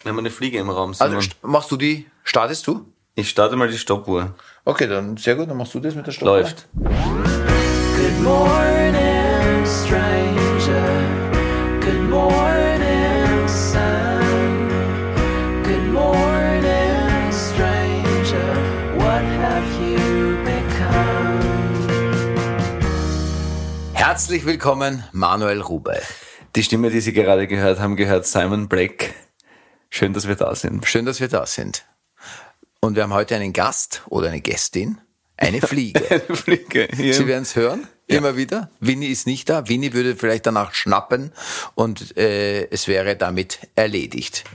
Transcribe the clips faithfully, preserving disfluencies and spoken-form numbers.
Wir haben eine Fliege im Raum. Also st- machst du die, startest du? Ich starte mal die Stoppuhr. Okay, dann sehr gut, dann machst du das mit der Stoppuhr. Läuft. Good morning, stranger. Good morning, sun. Good morning, stranger. What have you become? Herzlich willkommen, Manuel Rubey. Die Stimme, die Sie gerade gehört haben, gehört Simon Black. Schön, dass wir da sind. Schön, dass wir da sind. Und wir haben heute einen Gast oder eine Gästin, eine Fliege. Eine Fliege. Ja. Sie werden es hören, Ja. immer wieder. Winnie ist nicht da. Winnie würde vielleicht danach schnappen und äh, es wäre damit erledigt.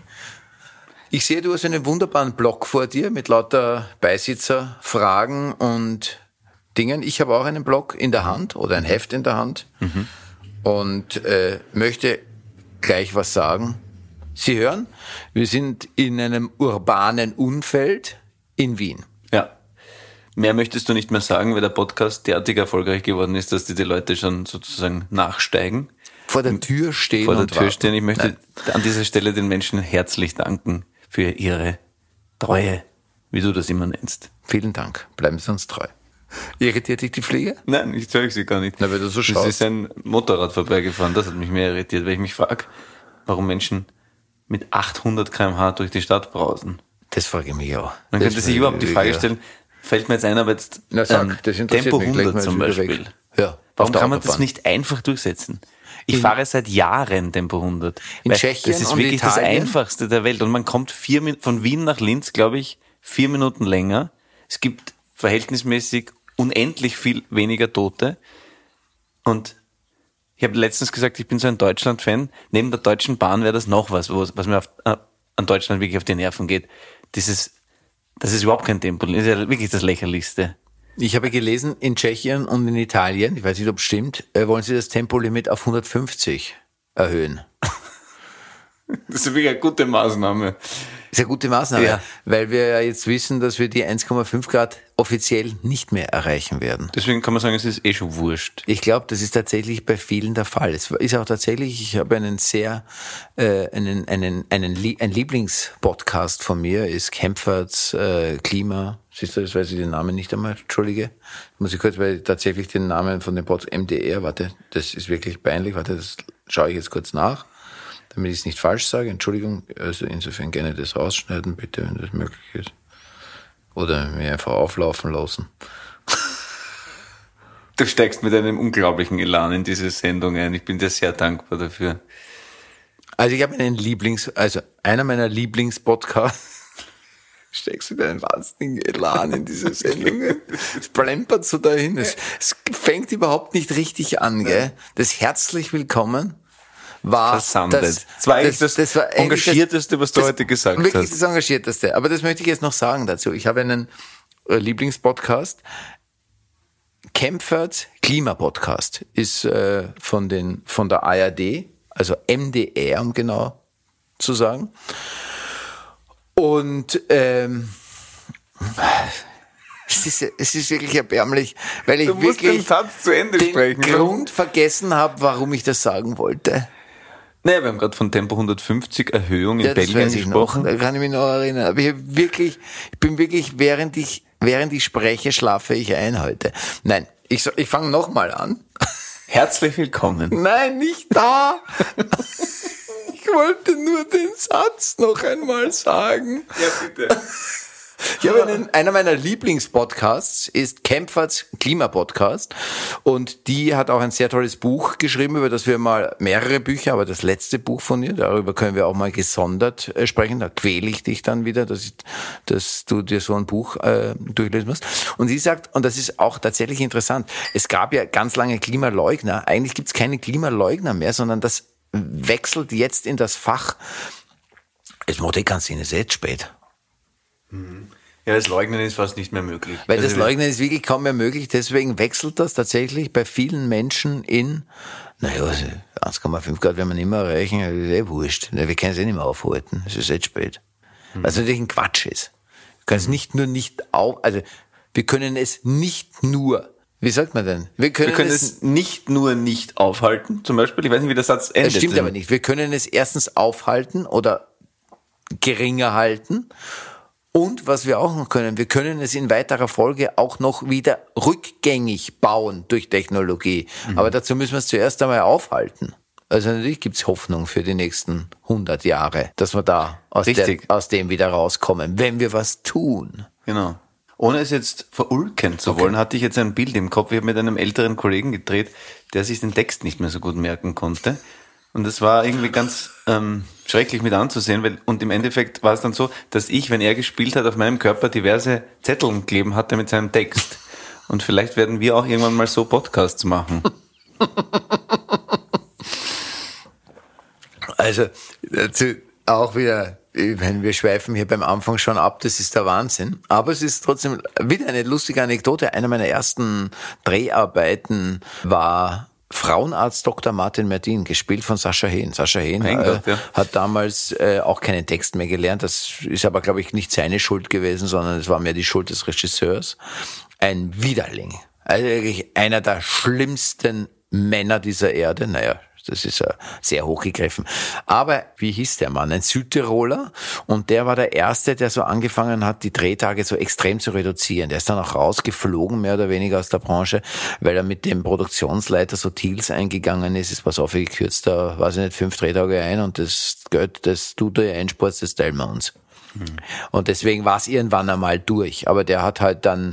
Ich sehe, du hast einen wunderbaren Blog vor dir mit lauter Beisitzer-Fragen und Dingen. Ich habe auch einen Blog in der Hand oder ein Heft in der Hand mhm. und äh, möchte gleich was sagen. Sie hören, wir sind in einem urbanen Umfeld in Wien. Ja. Mehr möchtest du nicht mehr sagen, weil der Podcast derartig erfolgreich geworden ist, dass die, die Leute schon sozusagen nachsteigen. Vor der Tür stehen Vor der und Tür warten. stehen. Ich möchte Nein. an dieser Stelle den Menschen herzlich danken für ihre Treue, wie du das immer nennst. Vielen Dank, bleiben Sie uns treu. Irritiert dich die Fliege? Nein, ich zeige sie gar nicht. Na, weil du so Es schaust. ist ein Motorrad vorbeigefahren, das hat mich mehr irritiert, weil ich mich frage, warum Menschen mit achthundert Kilometer pro Stunde durch die Stadt brausen. Das frage ich mich auch. Man Das könnte sich frage überhaupt die ich Frage mich stellen, fällt mir jetzt ein, aber jetzt Na, sag, ähm, das interessiert Tempo mich. Gleich hundert mal zum jetzt wieder Beispiel. weg. Ja, auf Warum der kann man das Autobahn. nicht einfach durchsetzen? Ich In- fahre seit Jahren Tempo hundert. In Weil Tschechien das ist und wirklich das Italien? Einfachste der Welt. Und man kommt vier Min- von Wien nach Linz, glaube ich, vier Minuten länger. Es gibt verhältnismäßig unendlich viel weniger Tote. Und ich habe letztens gesagt, ich bin so ein Deutschland-Fan. Neben der Deutschen Bahn wäre das noch was, was, was mir auf, äh, an Deutschland wirklich auf die Nerven geht. Dieses, das ist überhaupt kein Tempo. Das ist ja wirklich das Lächerlichste. Ich habe gelesen, in Tschechien und in Italien, ich weiß nicht, ob es stimmt, äh, wollen sie das Tempolimit auf hundertfünfzig erhöhen. Das ist wirklich eine gute Maßnahme. Ist eine gute Maßnahme, Ja. weil wir ja jetzt wissen, dass wir die eins Komma fünf Grad offiziell nicht mehr erreichen werden. Deswegen kann man sagen, es ist eh schon wurscht. Ich glaube, das ist tatsächlich bei vielen der Fall. Es ist auch tatsächlich, ich habe einen sehr, äh, einen, einen, einen, Lie- ein Lieblingspodcast von mir, ist Kempferts äh, Klima. Siehst du, das weiß ich den Namen nicht einmal, entschuldige. Muss ich kurz, weil tatsächlich den Namen von dem Podcast, M D R, warte, das ist wirklich peinlich, warte, das schaue ich jetzt kurz nach, damit ich es nicht falsch sage. Entschuldigung, also insofern gerne das rausschneiden, bitte, wenn das möglich ist. Oder mir einfach auflaufen lassen. Du steigst mit einem unglaublichen Elan in diese Sendung ein. Ich bin dir sehr dankbar dafür. Also ich habe einen Lieblings, also einer meiner Lieblingspodcasts. Steckst du mit einem wahnsinnigen Elan in diese Sendungen? Es plempert so dahin. Es, es fängt überhaupt nicht richtig an, gell? Das herzlich willkommen war Versandet. das, Das war eigentlich das war eigentlich Engagierteste, was du heute gesagt wirklich hast. das Engagierteste. Aber das möchte ich jetzt noch sagen dazu. Ich habe einen äh, Lieblingspodcast. Kempferts Klimapodcast ist äh, von den von der A R D, also M D R, um genau zu sagen. Und ähm, es ist, es ist wirklich erbärmlich, weil ich Du musst wirklich den Satz zu Ende den sprechen. Grund vergessen habe, warum ich das sagen wollte. Naja, wir haben gerade von Tempo hundertfünfzig Erhöhung in Ja, das Belgien weiß ich gesprochen. noch. Da kann ich mich noch erinnern. Aber ich hab wirklich, ich bin wirklich, während ich, während ich spreche, schlafe ich ein heute. Nein, ich, so- ich fange nochmal an. Herzlich willkommen. Nein, nicht da. Ich wollte nur den Satz noch einmal sagen. Ja, bitte. Ich habe einen, einer meiner Lieblingspodcasts ist Kempferts Klimapodcast und die hat auch ein sehr tolles Buch geschrieben, über das wir mal mehrere Bücher, aber das letzte Buch von ihr, darüber können wir auch mal gesondert äh, sprechen, da quäle ich dich dann wieder, dass, ich, dass du dir so ein Buch äh, durchlesen musst. Und sie sagt, und das ist auch tatsächlich interessant, es gab ja ganz lange Klimaleugner, eigentlich gibt es keine Klimaleugner mehr, sondern das wechselt jetzt in das Fach, es macht eh keinen Sinn, es ist jetzt spät. Ja, das Leugnen ist fast nicht mehr möglich. Weil das Also, Leugnen ist wirklich kaum mehr möglich, deswegen wechselt das tatsächlich bei vielen Menschen in, naja, also eins Komma fünf Grad werden wir nicht mehr erreichen, das ist eh wurscht. Wir können es eh nicht mehr aufhalten, es ist jetzt spät. Was natürlich ein Quatsch ist. Wir können es nicht nur nicht auf, also wir können es nicht nur, wie sagt man denn? Wir können, Wir können es, es nicht nur nicht aufhalten, zum Beispiel. Ich weiß nicht, wie der Satz endet. das stimmt aber nicht. Wir können es erstens aufhalten oder geringer halten. Und was wir auch noch können, wir können es in weiterer Folge auch noch wieder rückgängig bauen durch Technologie. Mhm. Aber dazu müssen wir es zuerst einmal aufhalten. Also natürlich gibt's Hoffnung für die nächsten hundert Jahre, dass wir da aus, der, aus dem wieder rauskommen, wenn wir was tun. Genau. Ohne es jetzt verulken zu okay. wollen, hatte ich jetzt ein Bild im Kopf. Ich habe mit einem älteren Kollegen gedreht, der sich den Text nicht mehr so gut merken konnte. Und das war irgendwie ganz ähm, schrecklich mit anzusehen, weil und im Endeffekt war es dann so, dass ich, wenn er gespielt hat, auf meinem Körper diverse Zettel kleben hatte mit seinem Text. Und vielleicht werden wir auch irgendwann mal so Podcasts machen. Also dazu auch wieder, ich meine, wir schweifen hier beim Anfang schon ab, das ist der Wahnsinn. Aber es ist trotzdem wieder eine lustige Anekdote. Eine meiner ersten Dreharbeiten war Frauenarzt Doktor Martin Merdin, gespielt von Sascha Hehn. Sascha Hehn äh, Gott, ja. hat damals äh, auch keinen Text mehr gelernt. Das ist aber, glaube ich, nicht seine Schuld gewesen, sondern es war mehr die Schuld des Regisseurs. Ein Widerling. Also wirklich einer der schlimmsten Männer dieser Erde. Naja, das ist ja sehr hochgegriffen. Aber wie hieß der Mann? Ein Südtiroler. Und der war der Erste, der so angefangen hat, die Drehtage so extrem zu reduzieren. Der ist dann auch rausgeflogen, mehr oder weniger aus der Branche, weil er mit dem Produktionsleiter so Deals eingegangen ist. Es pass auf, ich kürze da, weiß ich nicht, fünf Drehtage ein und das Geld, das du da einsporst, das teilen wir uns. Mhm. Und deswegen war es irgendwann einmal durch. Aber der hat halt dann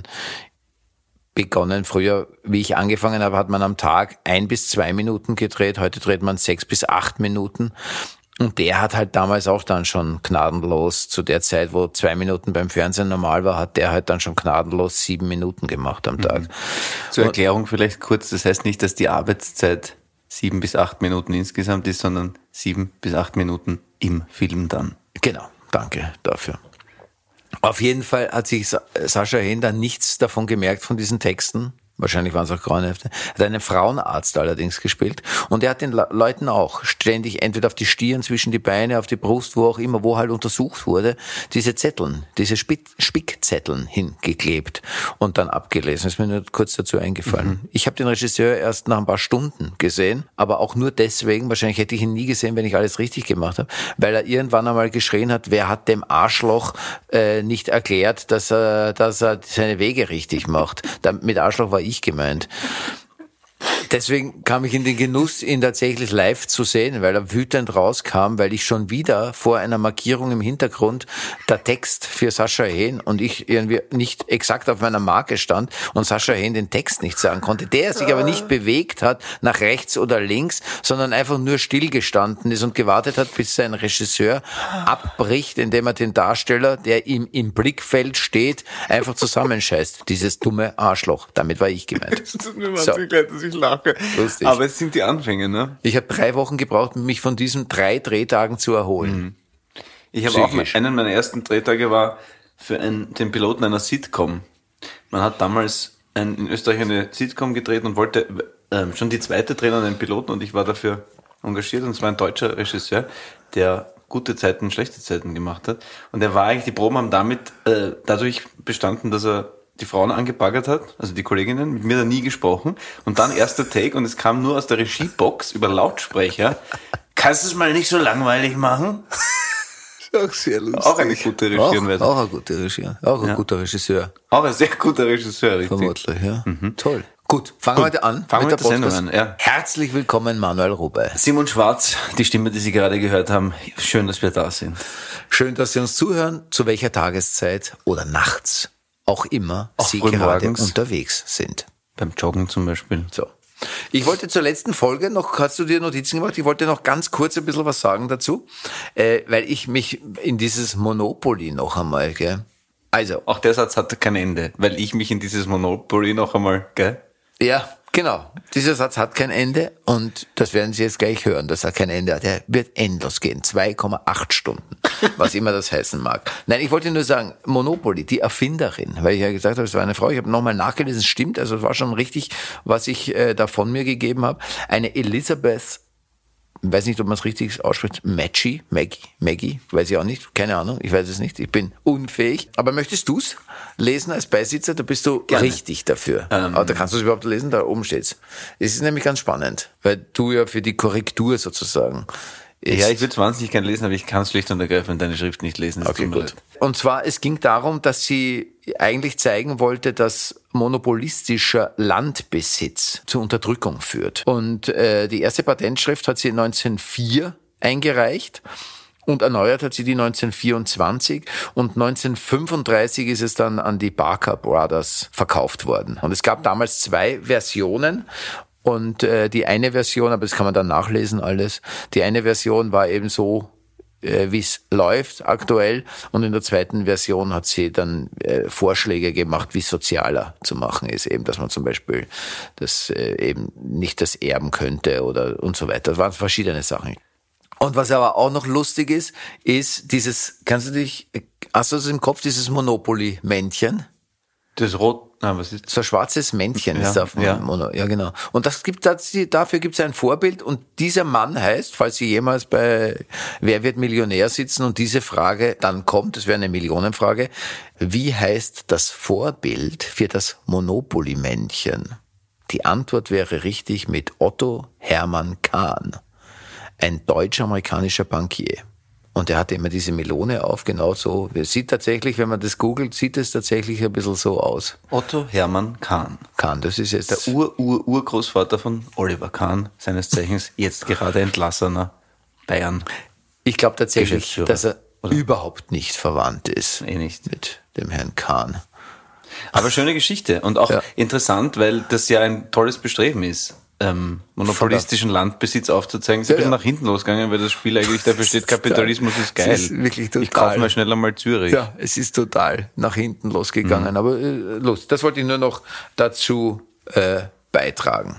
begonnen. Früher, wie ich angefangen habe, hat man am Tag ein bis zwei Minuten gedreht. Heute dreht man sechs bis acht Minuten. Und der hat halt damals auch dann schon gnadenlos, zu der Zeit, wo zwei Minuten beim Fernsehen normal war, hat der halt dann schon gnadenlos sieben Minuten gemacht am Tag. Mhm. Zur Erklärung vielleicht kurz, das heißt nicht, dass die Arbeitszeit sieben bis acht Minuten insgesamt ist, sondern sieben bis acht Minuten im Film dann. Genau, danke dafür. Auf jeden Fall hat sich Sascha Hehn dann nichts davon gemerkt, von diesen Texten. Wahrscheinlich waren es auch Grauenhefte. Hat einen Frauenarzt allerdings gespielt. Und er hat den Le- Leuten auch ständig entweder auf die Stirn, zwischen die Beine, auf die Brust, wo auch immer, wo halt untersucht wurde, diese Zetteln, diese Spick- Spickzetteln hingeklebt und dann abgelesen. Ist mir nur kurz dazu eingefallen. Mhm. Ich habe den Regisseur erst nach ein paar Stunden gesehen, aber auch nur deswegen, wahrscheinlich hätte ich ihn nie gesehen, wenn ich alles richtig gemacht habe, weil er irgendwann einmal geschrien hat, wer hat dem Arschloch äh, nicht erklärt, dass er, dass er seine Wege richtig macht. Da, mit Arschloch war ich gemeint. Deswegen kam ich in den Genuss, ihn tatsächlich live zu sehen, weil er wütend rauskam, weil ich schon wieder vor einer Markierung im Hintergrund der Text für Sascha Hehn und ich irgendwie nicht exakt auf meiner Marke stand und Sascha Hehn den Text nicht sagen konnte, der sich aber nicht bewegt hat nach rechts oder links, sondern einfach nur stillgestanden ist und gewartet hat, bis sein Regisseur abbricht, indem er den Darsteller, der ihm im Blickfeld steht, einfach zusammenscheißt. Dieses dumme Arschloch. Damit war ich gemeint. Es tut mir wahnsinnig leid, dass ich lache. Lustig. Aber es sind die Anfänge, ne? Ich habe drei Wochen gebraucht, mich von diesen drei Drehtagen zu erholen. Mhm. Ich habe auch, einen meiner ersten Drehtage war für einen, den Piloten einer Sitcom. Man hat damals ein, in Österreich eine Sitcom gedreht und wollte äh, schon die zweite drehen an den Piloten und ich war dafür engagiert und es war ein deutscher Regisseur, der gute Zeiten, schlechte Zeiten gemacht hat. Und er war eigentlich, die Proben haben damit äh, dadurch bestanden, dass er die Frauen angebaggert hat, also die Kolleginnen, mit mir da nie gesprochen. Und dann erster Take und es kam nur aus der Regiebox über Lautsprecher. Kannst du es mal nicht so langweilig machen? Auch sehr lustig. Auch eine gute Regisseur. Auch, auch ein guter Regisseur. Auch ein ja. guter Regisseur. Auch ein sehr guter Regisseur, richtig. Vermutlich, ja. Mhm. Toll. Gut, fangen wir heute an. Fangen wir mit der Sendung an, ja. Herzlich willkommen, Manuel Rubey. Simon Schwarz, die Stimme, die Sie gerade gehört haben. Schön, dass wir da sind. Schön, dass Sie uns zuhören, zu welcher Tageszeit oder nachts auch immer auch Sie gerade unterwegs sind. Beim Joggen zum Beispiel. So. Ich wollte zur letzten Folge noch, hast du dir Notizen gemacht? Ich wollte noch ganz kurz ein bisschen was sagen dazu, äh, weil ich mich in dieses Monopoly noch einmal, gell? Also. Auch der Satz hat kein Ende, weil ich mich in dieses Monopoly noch einmal, gell? Ja, genau. Dieser Satz hat kein Ende und das werden Sie jetzt gleich hören, dass er kein Ende hat. Der wird endlos gehen. zwei Komma acht Stunden. Was immer das heißen mag. Nein, ich wollte nur sagen, Monopoly, die Erfinderin, weil ich ja gesagt habe, es war eine Frau, ich habe nochmal nachgelesen, es stimmt, also es war schon richtig, was ich äh, da von mir gegeben habe. Eine Elizabeth, ich weiß nicht, ob man es richtig ausspricht, Maggie, Maggie, Maggie, weiß ich auch nicht, keine Ahnung, ich weiß es nicht, ich bin unfähig. Aber möchtest du es lesen als Beisitzer? Da bist du Gerne. richtig dafür. Ähm. Aber da kannst du es überhaupt lesen, da oben steht's. Es ist nämlich ganz spannend, weil du ja für die Korrektur sozusagen ist. Ja, ich würde es wahnsinnig gerne lesen, aber ich kann es schlicht und ergreifend deine Schrift nicht lesen. Das Okay, tut mir gut. leid. Und zwar, es ging darum, dass sie eigentlich zeigen wollte, dass monopolistischer Landbesitz zur Unterdrückung führt. Und äh, die erste Patentschrift hat sie neunzehnhundertvier eingereicht. Und erneuert hat sie die neunzehnhundertvierundzwanzig und neunzehnhundertfünfunddreißig ist es dann an die Barker Brothers verkauft worden. Und es gab damals zwei Versionen und äh, die eine Version, aber das kann man dann nachlesen alles, die eine Version war eben so, äh, wie es läuft aktuell und in der zweiten Version hat sie dann äh, Vorschläge gemacht, wie es sozialer zu machen ist, eben, dass man zum Beispiel das äh, eben nicht das erben könnte oder und so weiter. Das waren verschiedene Sachen. Und was aber auch noch lustig ist, ist dieses, kannst du dich, hast du das im Kopf, dieses Monopoly-Männchen? Das Rot, na, was ist? So ein schwarzes Männchen Ja, ist auf dem ja. Mono, ja genau. Und das gibt, dafür gibt es ein Vorbild und dieser Mann heißt, falls Sie jemals bei Wer wird Millionär sitzen und diese Frage dann kommt, das wäre eine Millionenfrage, wie heißt das Vorbild für das Monopoly-Männchen? Die Antwort wäre richtig mit Otto Hermann Kahn. Ein deutsch-amerikanischer Bankier. Und er hatte immer diese Melone auf, genau so. Es sieht tatsächlich, wenn man das googelt, sieht es tatsächlich ein bisschen so aus. Otto Hermann Kahn. Kahn, das ist jetzt... Der Ur-Ur-Urgroßvater von Oliver Kahn, seines Zeichens jetzt gerade entlassener Bayern. Ich glaube tatsächlich, Geschäftsführer, dass er oder? überhaupt nicht verwandt ist Eh nicht. mit dem Herrn Kahn. Aber schöne Geschichte und auch Ja. interessant, weil das ja ein tolles Bestreben ist, ähm, monopolistischen Landbesitz aufzuzeigen. Ist ein Ja, bisschen ja. nach hinten losgegangen, weil das Spiel eigentlich dafür steht, Kapitalismus ist geil. Es ist wirklich total. Ich kaufe mal schneller mal Zürich. Ja, es ist total nach hinten losgegangen. Mhm. Aber äh, los, das wollte ich nur noch dazu äh, beitragen.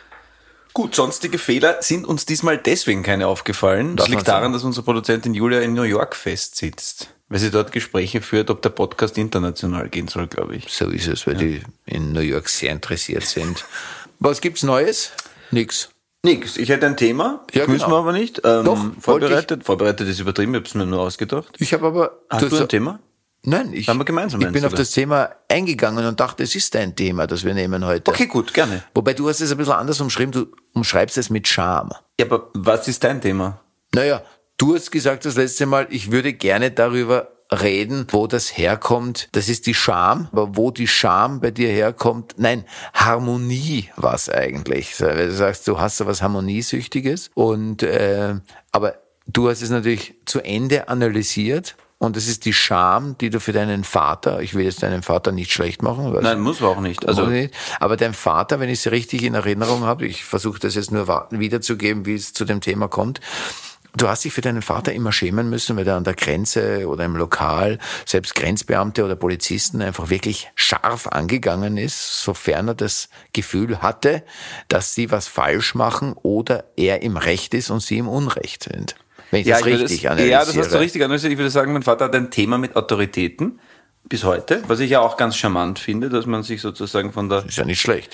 Gut, sonstige Fehler sind uns diesmal deswegen keine aufgefallen. Das Darf man liegt daran, sagen. dass unsere Produzentin Julia in New York festsitzt, weil sie dort Gespräche führt, ob der Podcast international gehen soll, glaube ich. So ist es, weil die in New York sehr interessiert sind. Was gibt's Neues? Nix. Nix, ich hätte ein Thema, Ja, müssen genau. wir aber nicht. Ähm, Doch, wollte vorbereitet, vorbereitet ist übertrieben, ich habe es mir nur ausgedacht. Ich habe aber... Hast du hast- ein Thema? Nein, ich, Haben wir gemeinsam ich eins, bin auf oder? das Thema eingegangen und dachte, es ist ein Thema, das wir nehmen heute. Okay, gut, gerne. Wobei du hast es ein bisschen anders umschrieben, du umschreibst es mit Charme. Ja, aber was ist dein Thema? Naja, du hast gesagt das letzte Mal, ich würde gerne darüber reden, wo das herkommt. Das ist die Scham, aber wo die Scham bei dir herkommt, nein, Harmonie war es eigentlich. Weil du sagst, du hast so was Harmoniesüchtiges und äh, aber du hast es natürlich zu Ende analysiert. Und das ist die Scham, die du für deinen Vater, ich will jetzt deinen Vater nicht schlecht machen. Weil Nein, muss man auch nicht. Also, nicht. Aber dein Vater, wenn ich es richtig in Erinnerung habe, ich versuche das jetzt nur wa- wiederzugeben, wie es zu dem Thema kommt. Du hast dich für deinen Vater immer schämen müssen, weil er an der Grenze oder im Lokal, selbst Grenzbeamte oder Polizisten einfach wirklich scharf angegangen ist, sofern er das Gefühl hatte, dass sie was falsch machen oder er im Recht ist und sie im Unrecht sind. Wenn ich ja, das ich würde richtig das, analysiere. ja, das hast du richtig analysiert. Ich würde sagen, mein Vater hat ein Thema mit Autoritäten bis heute, was ich ja auch ganz charmant finde, dass man sich sozusagen von der Ist ja nicht schlecht.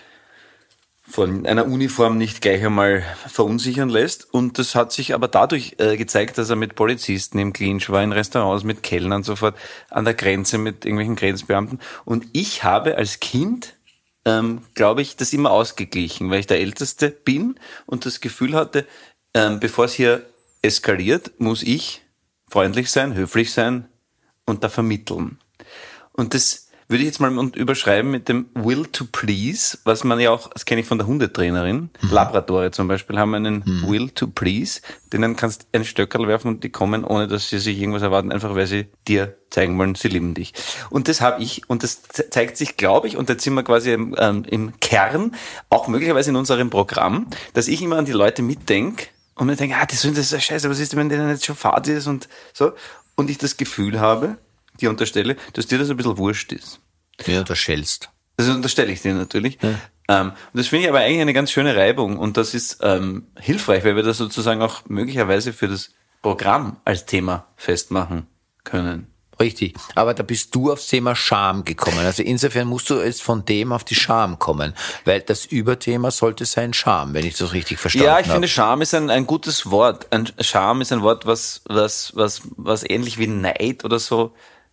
von einer Uniform nicht gleich einmal verunsichern lässt. Und das hat sich aber dadurch äh, gezeigt, dass er mit Polizisten im Clinch war, in Restaurants mit Kellnern sofort, an der Grenze mit irgendwelchen Grenzbeamten. Und ich habe als Kind, ähm, glaube ich, das immer ausgeglichen, weil ich der Älteste bin und das Gefühl hatte, ähm, bevor es hier eskaliert, muss ich freundlich sein, höflich sein und da vermitteln. Und das würde ich jetzt mal überschreiben mit dem Will to Please, was man ja auch, das kenne ich von der Hundetrainerin, mhm. Labradore zum Beispiel haben einen mhm. Will to Please, denen kannst du einen Stöckerl werfen und die kommen, ohne dass sie sich irgendwas erwarten, einfach weil sie dir zeigen wollen, sie lieben dich. Und das habe ich, und das zeigt sich, glaube ich, und jetzt sind wir quasi im, ähm, im Kern, auch möglicherweise in unserem Programm, dass ich immer an die Leute mitdenke, und mir denke, ah, die sind das ist ja scheiße, was ist denn, wenn denen jetzt schon Fahrt ist und so. Und ich das Gefühl habe, dir unterstelle, dass dir das ein bisschen wurscht ist. Ja, du schellst. Das unterstelle ich dir natürlich. Ja. Ähm, und das finde ich aber eigentlich eine ganz schöne Reibung und das ist ähm, hilfreich, weil wir das sozusagen auch möglicherweise für das Programm als Thema festmachen können. Richtig. Aber da bist du aufs Thema Scham gekommen. Also insofern musst du jetzt von dem auf die Scham kommen. Weil das Überthema sollte sein Scham, wenn ich das richtig verstanden habe. Ja, ich finde, Scham ist ein, ein gutes Wort. Ein Scham ist ein Wort, was, was, was, was ähnlich wie Neid oder so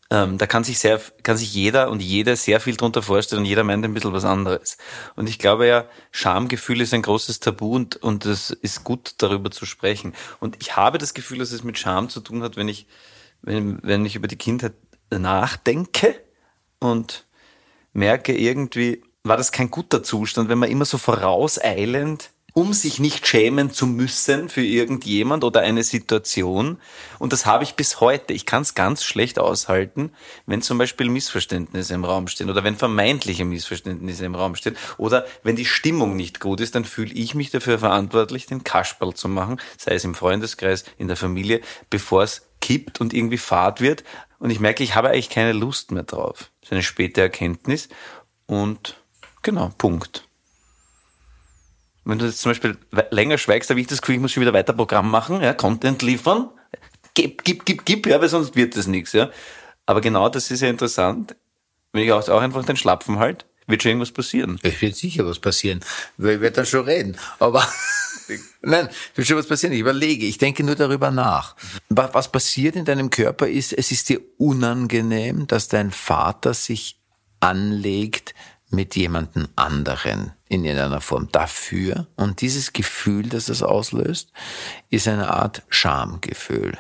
ähm, da kann sich sehr, kann sich jeder und jede sehr viel drunter vorstellen und jeder meint ein bisschen was anderes. Und ich glaube ja, Schamgefühl ist ein großes Tabu und, und es ist gut, darüber zu sprechen. Und ich habe das Gefühl, dass es mit Scham zu tun hat, wenn ich, wenn, wenn ich über die Kindheit nachdenke und merke irgendwie, war das kein guter Zustand, wenn man immer so vorauseilend, um sich nicht schämen zu müssen für irgendjemand oder eine Situation. Und das habe ich bis heute. Ich kann es ganz schlecht aushalten, wenn zum Beispiel Missverständnisse im Raum stehen oder wenn vermeintliche Missverständnisse im Raum stehen oder wenn die Stimmung nicht gut ist, dann fühle ich mich dafür verantwortlich, den Kasperl zu machen, sei es im Freundeskreis, in der Familie, bevor es kippt und irgendwie fad wird. Und ich merke, ich habe eigentlich keine Lust mehr drauf. Das ist eine späte Erkenntnis. Und genau, Punkt. Wenn du jetzt zum Beispiel länger schweigst, habe ich das Gefühl, ich muss schon wieder weiter Programm machen, ja, Content liefern, gib, gib, gib, gib, ja, weil sonst wird das nichts, ja. Aber genau das ist ja interessant. Wenn ich auch, auch einfach den Schlapfen halt, wird schon irgendwas passieren. Es wird sicher was passieren, weil ich werde dann schon reden. Aber nein, wird schon was passieren. Ich überlege, ich denke nur darüber nach. Was passiert in deinem Körper ist, es ist dir unangenehm, dass dein Vater sich anlegt mit jemandem anderen in irgendeiner Form dafür. Und dieses Gefühl, das das auslöst, ist eine Art Schamgefühl.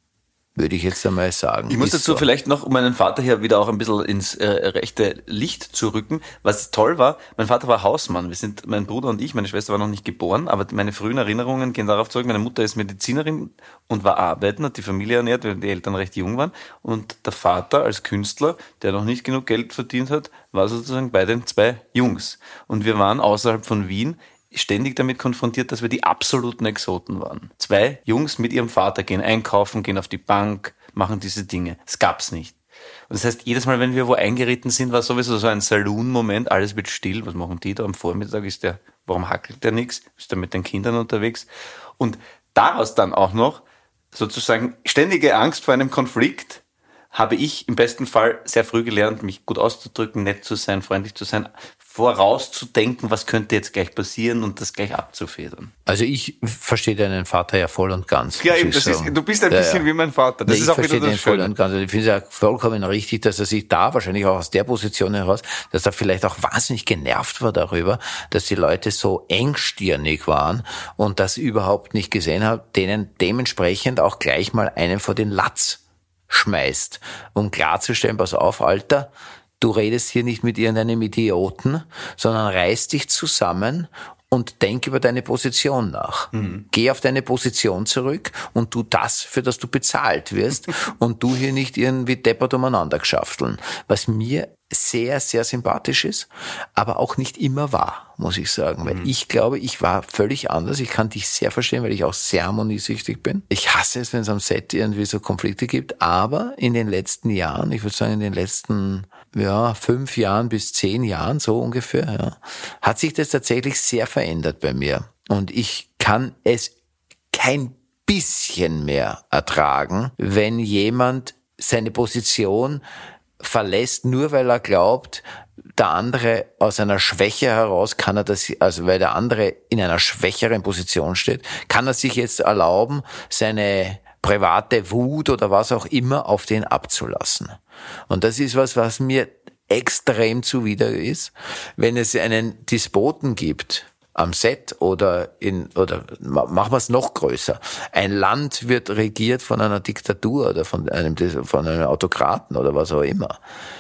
Würde ich jetzt einmal sagen. Ich muss ist dazu so. vielleicht noch, um meinen Vater hier wieder auch ein bisschen ins äh, rechte Licht zu rücken, was toll war, mein Vater war Hausmann. Wir sind, mein Bruder und ich, meine Schwester war noch nicht geboren, aber meine frühen Erinnerungen gehen darauf zurück. Meine Mutter ist Medizinerin und war arbeiten, hat die Familie ernährt, weil die Eltern recht jung waren. Und der Vater als Künstler, der noch nicht genug Geld verdient hat, war sozusagen bei den zwei Jungs. Und wir waren außerhalb von Wien ständig damit konfrontiert, dass wir die absoluten Exoten waren. Zwei Jungs mit ihrem Vater gehen einkaufen, gehen auf die Bank, machen diese Dinge. Das gab's nicht. Und das heißt, jedes Mal, wenn wir wo eingeritten sind, war sowieso so ein Saloon-Moment, alles wird still. Was machen die da am Vormittag? Ist der, warum hackelt der nichts? Ist der mit den Kindern unterwegs? Und daraus dann auch noch sozusagen ständige Angst vor einem Konflikt, habe ich im besten Fall sehr früh gelernt, mich gut auszudrücken, nett zu sein, freundlich zu sein, vorauszudenken, was könnte jetzt gleich passieren und das gleich abzufedern. Also ich verstehe deinen Vater ja voll und ganz. Ja, eben, das ist, du bist ein ja, bisschen ja. wie mein Vater. Das nee, ist auch ich wieder das den voll Schöne. Und ganz. Ich finde es ja vollkommen richtig, dass er sich da wahrscheinlich auch aus der Position heraus, dass er vielleicht auch wahnsinnig genervt war darüber, dass die Leute so engstirnig waren und das überhaupt nicht gesehen haben, denen dementsprechend auch gleich mal einen vor den Latz schmeißt, um klarzustellen, pass auf, Alter, du redest hier nicht mit irgendeinem Idioten, sondern reiß dich zusammen und denk über deine Position nach. Mhm. Geh auf deine Position zurück und tu das, für das du bezahlt wirst und du hier nicht irgendwie deppert umeinander geschafteln. Was mir sehr, sehr sympathisch ist, aber auch nicht immer war, muss ich sagen. Weil mhm. ich glaube, ich war völlig anders. Ich kann dich sehr verstehen, weil ich auch sehr harmoniesüchtig bin. Ich hasse es, wenn es am Set irgendwie so Konflikte gibt. Aber in den letzten Jahren, ich würde sagen in den letzten ja fünf Jahren bis zehn Jahren, so ungefähr, ja, hat sich das tatsächlich sehr verändert bei mir. Und ich kann es kein bisschen mehr ertragen, wenn jemand seine Position verlässt, nur weil er glaubt, der andere aus einer Schwäche heraus kann er das, also weil der andere in einer schwächeren Position steht, kann er sich jetzt erlauben, seine private Wut oder was auch immer auf den abzulassen. Und das ist was, was mir extrem zuwider ist, wenn es einen Despoten gibt, am Set oder in, oder machen wir es noch größer. Ein Land wird regiert von einer Diktatur oder von einem, von einem Autokraten oder was auch immer.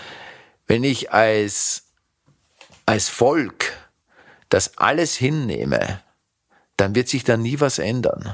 Wenn ich als, als Volk das alles hinnehme, dann wird sich da nie was ändern.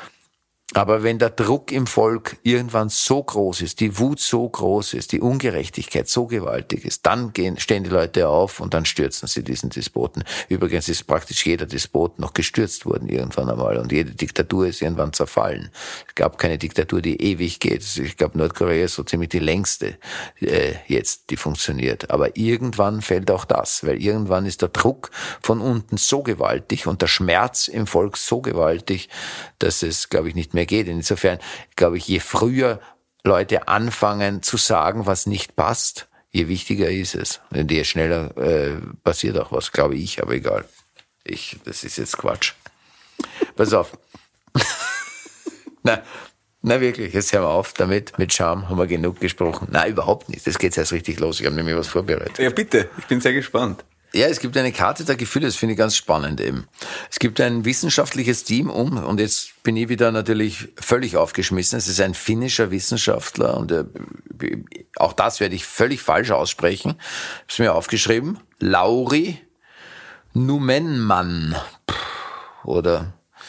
Aber wenn der Druck im Volk irgendwann so groß ist, die Wut so groß ist, die Ungerechtigkeit so gewaltig ist, dann gehen, stehen die Leute auf und dann stürzen sie diesen Despoten. Übrigens ist praktisch jeder Despot noch gestürzt worden irgendwann einmal und jede Diktatur ist irgendwann zerfallen. Es gab keine Diktatur, die ewig geht. Ich glaube, Nordkorea ist so ziemlich die längste äh, jetzt, die funktioniert. Aber irgendwann fällt auch das, weil irgendwann ist der Druck von unten so gewaltig und der Schmerz im Volk so gewaltig, dass es, glaube ich, nicht mehr geht. Insofern glaube ich, je früher Leute anfangen zu sagen, was nicht passt, je wichtiger ist es. Und je schneller äh, passiert auch was, glaube ich, aber egal. Ich, das ist jetzt Quatsch. Pass auf. Na, Na wirklich, jetzt hören wir auf damit. Mit Charme haben wir genug gesprochen. Nein, überhaupt nicht. Das geht erst richtig los. Ich habe nämlich was vorbereitet. Ja, bitte. Ich bin sehr gespannt. Ja, es gibt eine Karte der Gefühle, das finde ich ganz spannend eben. Es gibt ein wissenschaftliches Team um, und jetzt bin ich wieder natürlich völlig aufgeschmissen. Es ist ein finnischer Wissenschaftler, und äh, auch das werde ich völlig falsch aussprechen. Ich habe es mir aufgeschrieben. Lauri Numenman. Oder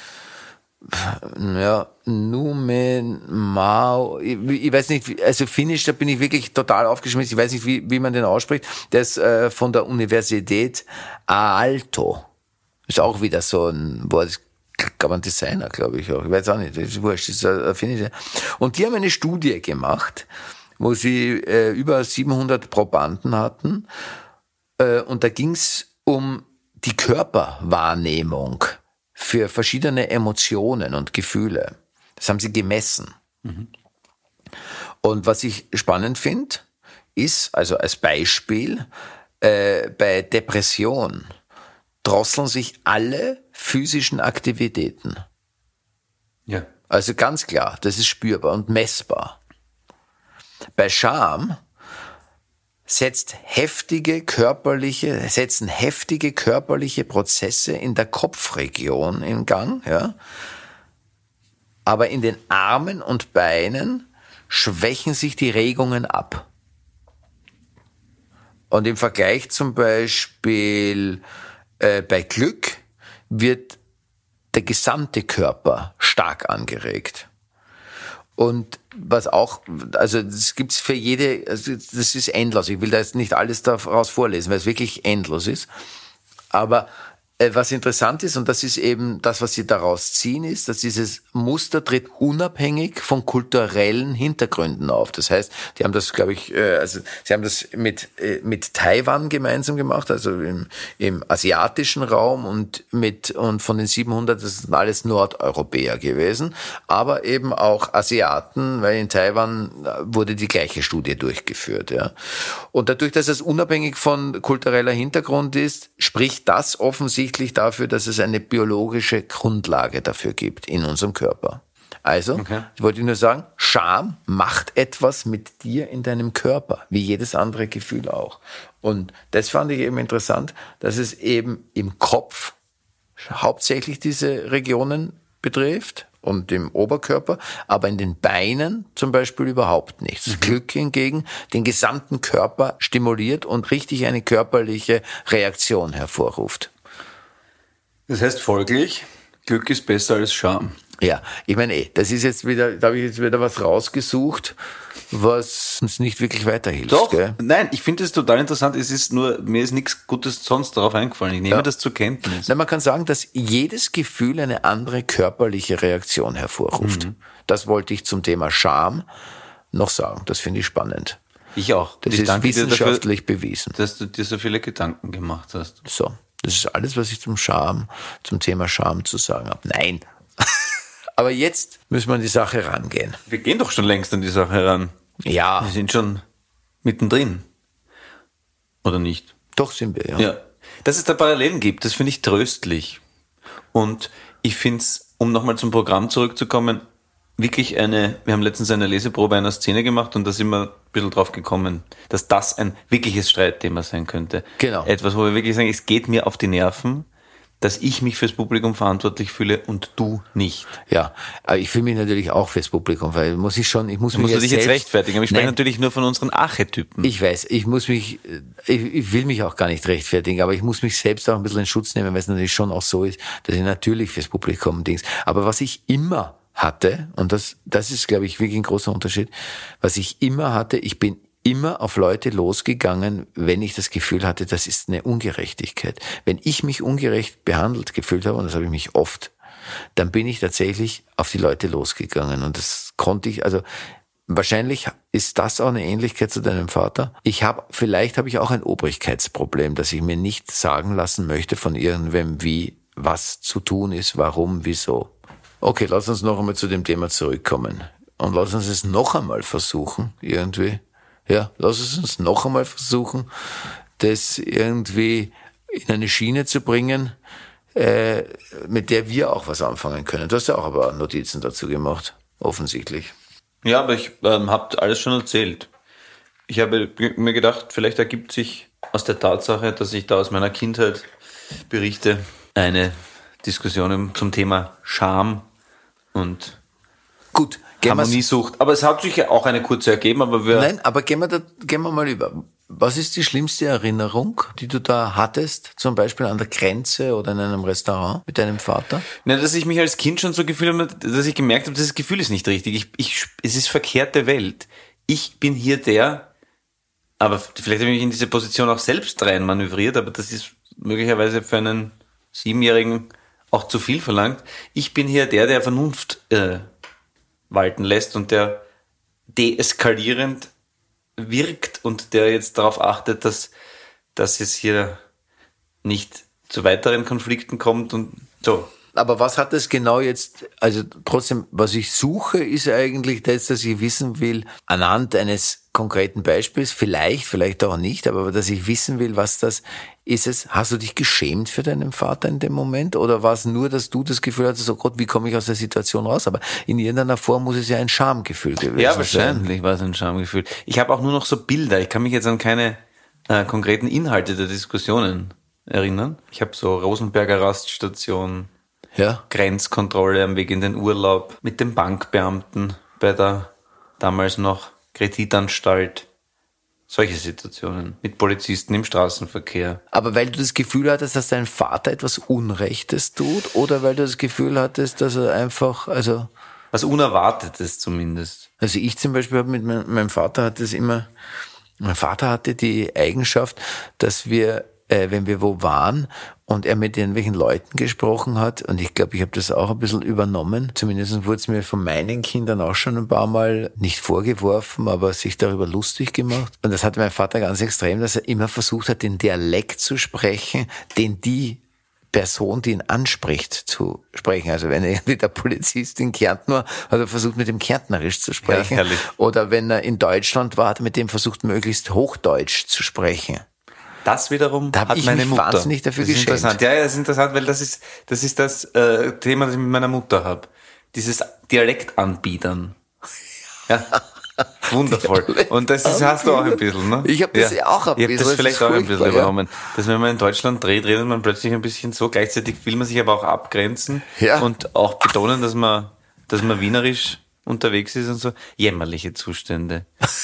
ja, Numenmau, ich, ich weiß nicht, also Finnisch, da bin ich wirklich total aufgeschmissen, ich weiß nicht, wie, wie man den ausspricht, der ist äh, von der Universität Aalto, ist auch wieder so ein Wort, kann man Designer, glaube ich auch, ich weiß auch nicht, das ist wurscht, das ist ein Finnischer. Und die haben eine Studie gemacht, wo sie äh, über siebenhundert Probanden hatten, äh, und da ging's um die Körperwahrnehmung für verschiedene Emotionen und Gefühle. Das haben sie gemessen. Mhm. Und was ich spannend finde, ist, also als Beispiel, äh, bei Depression drosseln sich alle physischen Aktivitäten. Ja. Also ganz klar, das ist spürbar und messbar. Bei Scham setzt heftige körperliche, setzen heftige körperliche Prozesse in der Kopfregion in Gang, ja. Aber in den Armen und Beinen schwächen sich die Regungen ab. Und im Vergleich zum Beispiel äh, bei Glück wird der gesamte Körper stark angeregt. Und was auch, also das gibt's für jede, also das ist endlos. Ich will da jetzt nicht alles daraus vorlesen, weil es wirklich endlos ist. Aber äh, was interessant ist, und das ist eben das, was sie daraus ziehen, ist, dass dieses Muster tritt unabhängig von kulturellen Hintergründen auf. Das heißt, die haben das, glaube ich, äh, also sie haben das mit äh, mit Taiwan gemeinsam gemacht, also im, im asiatischen Raum, und mit und von den siebenhundert, das sind alles Nordeuropäer gewesen, aber eben auch Asiaten, weil in Taiwan wurde die gleiche Studie durchgeführt. Ja. Und dadurch, dass es unabhängig von kultureller Hintergrund ist, spricht das offensichtlich dafür, dass es eine biologische Grundlage dafür gibt in unserem Körper. Also, okay. Ich wollte nur sagen, Scham macht etwas mit dir in deinem Körper, wie jedes andere Gefühl auch. Und das fand ich eben interessant, dass es eben im Kopf hauptsächlich diese Regionen betrifft und im Oberkörper, aber in den Beinen zum Beispiel überhaupt nichts. Mhm. Glück hingegen den gesamten Körper stimuliert und richtig eine körperliche Reaktion hervorruft. Das heißt folglich, Glück ist besser als Scham. Ja, ich meine, eh, das ist jetzt wieder, da habe ich jetzt wieder was rausgesucht, was uns nicht wirklich weiterhilft. Doch, gell? Nein, ich finde es total interessant. Es ist nur, mir ist nichts Gutes sonst darauf eingefallen. Ich nehme ja. das zur Kenntnis. Na, man kann sagen, dass jedes Gefühl eine andere körperliche Reaktion hervorruft. Mhm. Das wollte ich zum Thema Scham noch sagen. Das finde ich spannend. Ich auch. Das ich ist wissenschaftlich dafür, bewiesen. Dass du dir so viele Gedanken gemacht hast. So, das ist alles, was ich zum Scham, zum Thema Scham zu sagen habe. Nein. Aber jetzt müssen wir an die Sache rangehen. Wir gehen doch schon längst an die Sache ran. Ja. Wir sind schon mittendrin. Oder nicht? Doch sind wir, ja. Ja. Dass es da Parallelen gibt, das finde ich tröstlich. Und ich finde es, um nochmal zum Programm zurückzukommen, wirklich eine, wir haben letztens eine Leseprobe einer Szene gemacht, und da sind wir ein bisschen drauf gekommen, dass das ein wirkliches Streitthema sein könnte. Genau. Etwas, wo wir wirklich sagen, es geht mir auf die Nerven, dass ich mich fürs Publikum verantwortlich fühle und du nicht. Ja, aber ich fühle mich natürlich auch fürs Publikum, weil muss ich schon, ich muss du mich musst jetzt du dich selbst, jetzt rechtfertigen, aber ich spreche nein, natürlich nur von unseren Archetypen. Ich weiß, ich muss mich, ich, ich will mich auch gar nicht rechtfertigen, aber ich muss mich selbst auch ein bisschen in Schutz nehmen, weil es natürlich schon auch so ist, dass ich natürlich fürs Publikum Dings, aber was ich immer hatte, und das, das ist, glaube ich, wirklich ein großer Unterschied, was ich immer hatte, ich bin immer auf Leute losgegangen, wenn ich das Gefühl hatte, das ist eine Ungerechtigkeit. Wenn ich mich ungerecht behandelt gefühlt habe, und das habe ich mich oft, dann bin ich tatsächlich auf die Leute losgegangen. Und das konnte ich, also wahrscheinlich ist das auch eine Ähnlichkeit zu deinem Vater. Ich habe, vielleicht habe ich auch ein Obrigkeitsproblem, dass ich mir nicht sagen lassen möchte von irgendwem, wie was zu tun ist, warum, wieso. Okay, lass uns noch einmal zu dem Thema zurückkommen. Und lass uns es noch einmal versuchen, irgendwie. Ja, lass es uns noch einmal versuchen, das irgendwie in eine Schiene zu bringen, äh, mit der wir auch was anfangen können. Du hast ja auch aber Notizen dazu gemacht. offensichtlich. Ja, aber ich ähm, habe alles schon erzählt. Ich habe mir gedacht, vielleicht ergibt sich aus der Tatsache, dass ich da aus meiner Kindheit berichte, eine Diskussion zum Thema Scham und Gut, gehen wir's- Harmoniesucht. Aber es hat sich ja auch eine kurze ergeben, aber wir... Nein, aber gehen wir, da, gehen wir mal über. Was ist die schlimmste Erinnerung, die du da hattest, zum Beispiel an der Grenze oder in einem Restaurant mit deinem Vater? Na, dass ich mich als Kind schon so gefühlt habe, dass ich gemerkt habe, das Gefühl ist nicht richtig. Ich, ich, es ist verkehrte Welt. Ich bin hier der, aber vielleicht habe ich mich in diese Position auch selbst rein manövriert, aber das ist möglicherweise für einen Siebenjährigen auch zu viel verlangt. Ich bin hier der, der Vernunft äh, walten lässt und der deeskalierend wirkt und der jetzt darauf achtet, dass, dass es hier nicht zu weiteren Konflikten kommt und so. Aber was hat das genau jetzt, also trotzdem, was ich suche, ist eigentlich das, dass ich wissen will, anhand eines konkreten Beispiels, vielleicht, vielleicht auch nicht, aber dass ich wissen will, was das ist es. Hast du dich geschämt für deinen Vater in dem Moment? Oder war es nur, dass du das Gefühl hattest, oh Gott, wie komme ich aus der Situation raus? Aber in irgendeiner Form muss es ja ein Schamgefühl gewesen Ja, sein. wahrscheinlich war es ein Schamgefühl. Ich habe auch nur noch so Bilder. Ich kann mich jetzt an keine äh, konkreten Inhalte der Diskussionen erinnern. Ich habe so Rosenberger Raststation, Ja. Grenzkontrolle am Weg in den Urlaub, mit dem Bankbeamten bei der damals noch Kreditanstalt. Solche Situationen. Mit Polizisten im Straßenverkehr. Aber weil du das Gefühl hattest, dass dein Vater etwas Unrechtes tut? Oder weil du das Gefühl hattest, dass er einfach, also... Was Unerwartetes zumindest. Also ich zum Beispiel habe mit meinem, meinem Vater hat das immer, mein Vater hatte die Eigenschaft, dass wir, äh, wenn wir wo waren und er mit irgendwelchen Leuten gesprochen hat, und ich glaube, ich habe das auch ein bisschen übernommen, zumindest wurde es mir von meinen Kindern auch schon ein paar Mal nicht vorgeworfen, aber sich darüber lustig gemacht. Und das hatte mein Vater ganz extrem, dass er immer versucht hat, den Dialekt zu sprechen, den die Person, die ihn anspricht, zu sprechen. Also wenn er irgendwie der Polizist in Kärnten war, hat er versucht, mit dem Kärntnerisch zu sprechen. Ja, herrlich. Oder wenn er in Deutschland war, hat er mit dem versucht, möglichst Hochdeutsch zu sprechen. Das wiederum Da hab hat ich meine mich Mutter. wahnsinnig dafür das ist geschämt. interessant. Ja, ja, das ist interessant, weil das ist das ist das äh, Thema, das ich mit meiner Mutter habe. Dieses Dialektanbietern. Ja. Wundervoll. Und das ist, hast du auch ein bisschen, ne? Ich hab das ja auch ein Ich hab bisschen, das das vielleicht ist auch ein furchtbar, bisschen ja. übernommen. Dass wenn man in Deutschland dreht, redet man plötzlich ein bisschen so. Gleichzeitig will man sich aber auch abgrenzen Ja. und auch betonen, dass man, dass man wienerisch unterwegs ist und so. Jämmerliche Zustände.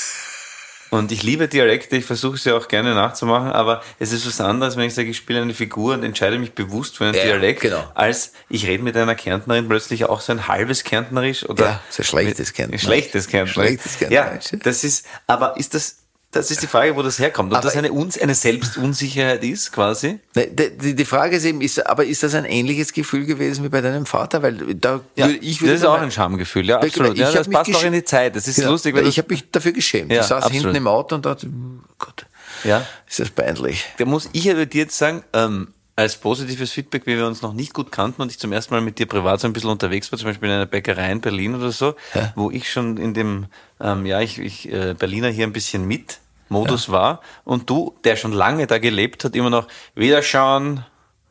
Und ich liebe Dialekte, ich versuche sie auch gerne nachzumachen, aber es ist was anderes, wenn ich sage, ich spiele eine Figur und entscheide mich bewusst für einen Ja, Dialekt, genau. als ich rede mit einer Kärntnerin plötzlich auch so ein halbes Kärntnerisch oder Ja, so ein schlechtes mit- Kärntnerisch. Schlechtes Kärntnerisch. Schlechtes Kärntnerisch, Ja, ja. das ist, aber ist das, das ist die Frage, wo das herkommt. Ob Aber- das eine, Uns, eine Selbstunsicherheit ist, quasi? Ne, Die, die Frage ist eben, ist, aber ist das ein ähnliches Gefühl gewesen wie bei deinem Vater? Weil da Ja, würde ich würde das ist auch sagen, ein Schamgefühl, ja, Weil- absolut. ich Ja, hab das mich passt auch gesch- in die Zeit. Das ist Ja, lustig, weil ich das, habe mich dafür geschämt. Ja, ich saß absolut. hinten im Auto und dachte, oh Gott, ja. ist das peinlich. Da muss ich aber dir jetzt sagen, ähm, als positives Feedback, wie wir uns noch nicht gut kannten und ich zum ersten Mal mit dir privat so ein bisschen unterwegs war, zum Beispiel in einer Bäckerei in Berlin oder so, Ja. wo ich schon in dem, ähm, ja, ich, ich äh, Berliner hier ein bisschen mit Modus war und du, der schon lange da gelebt hat, immer noch Wiederschauen,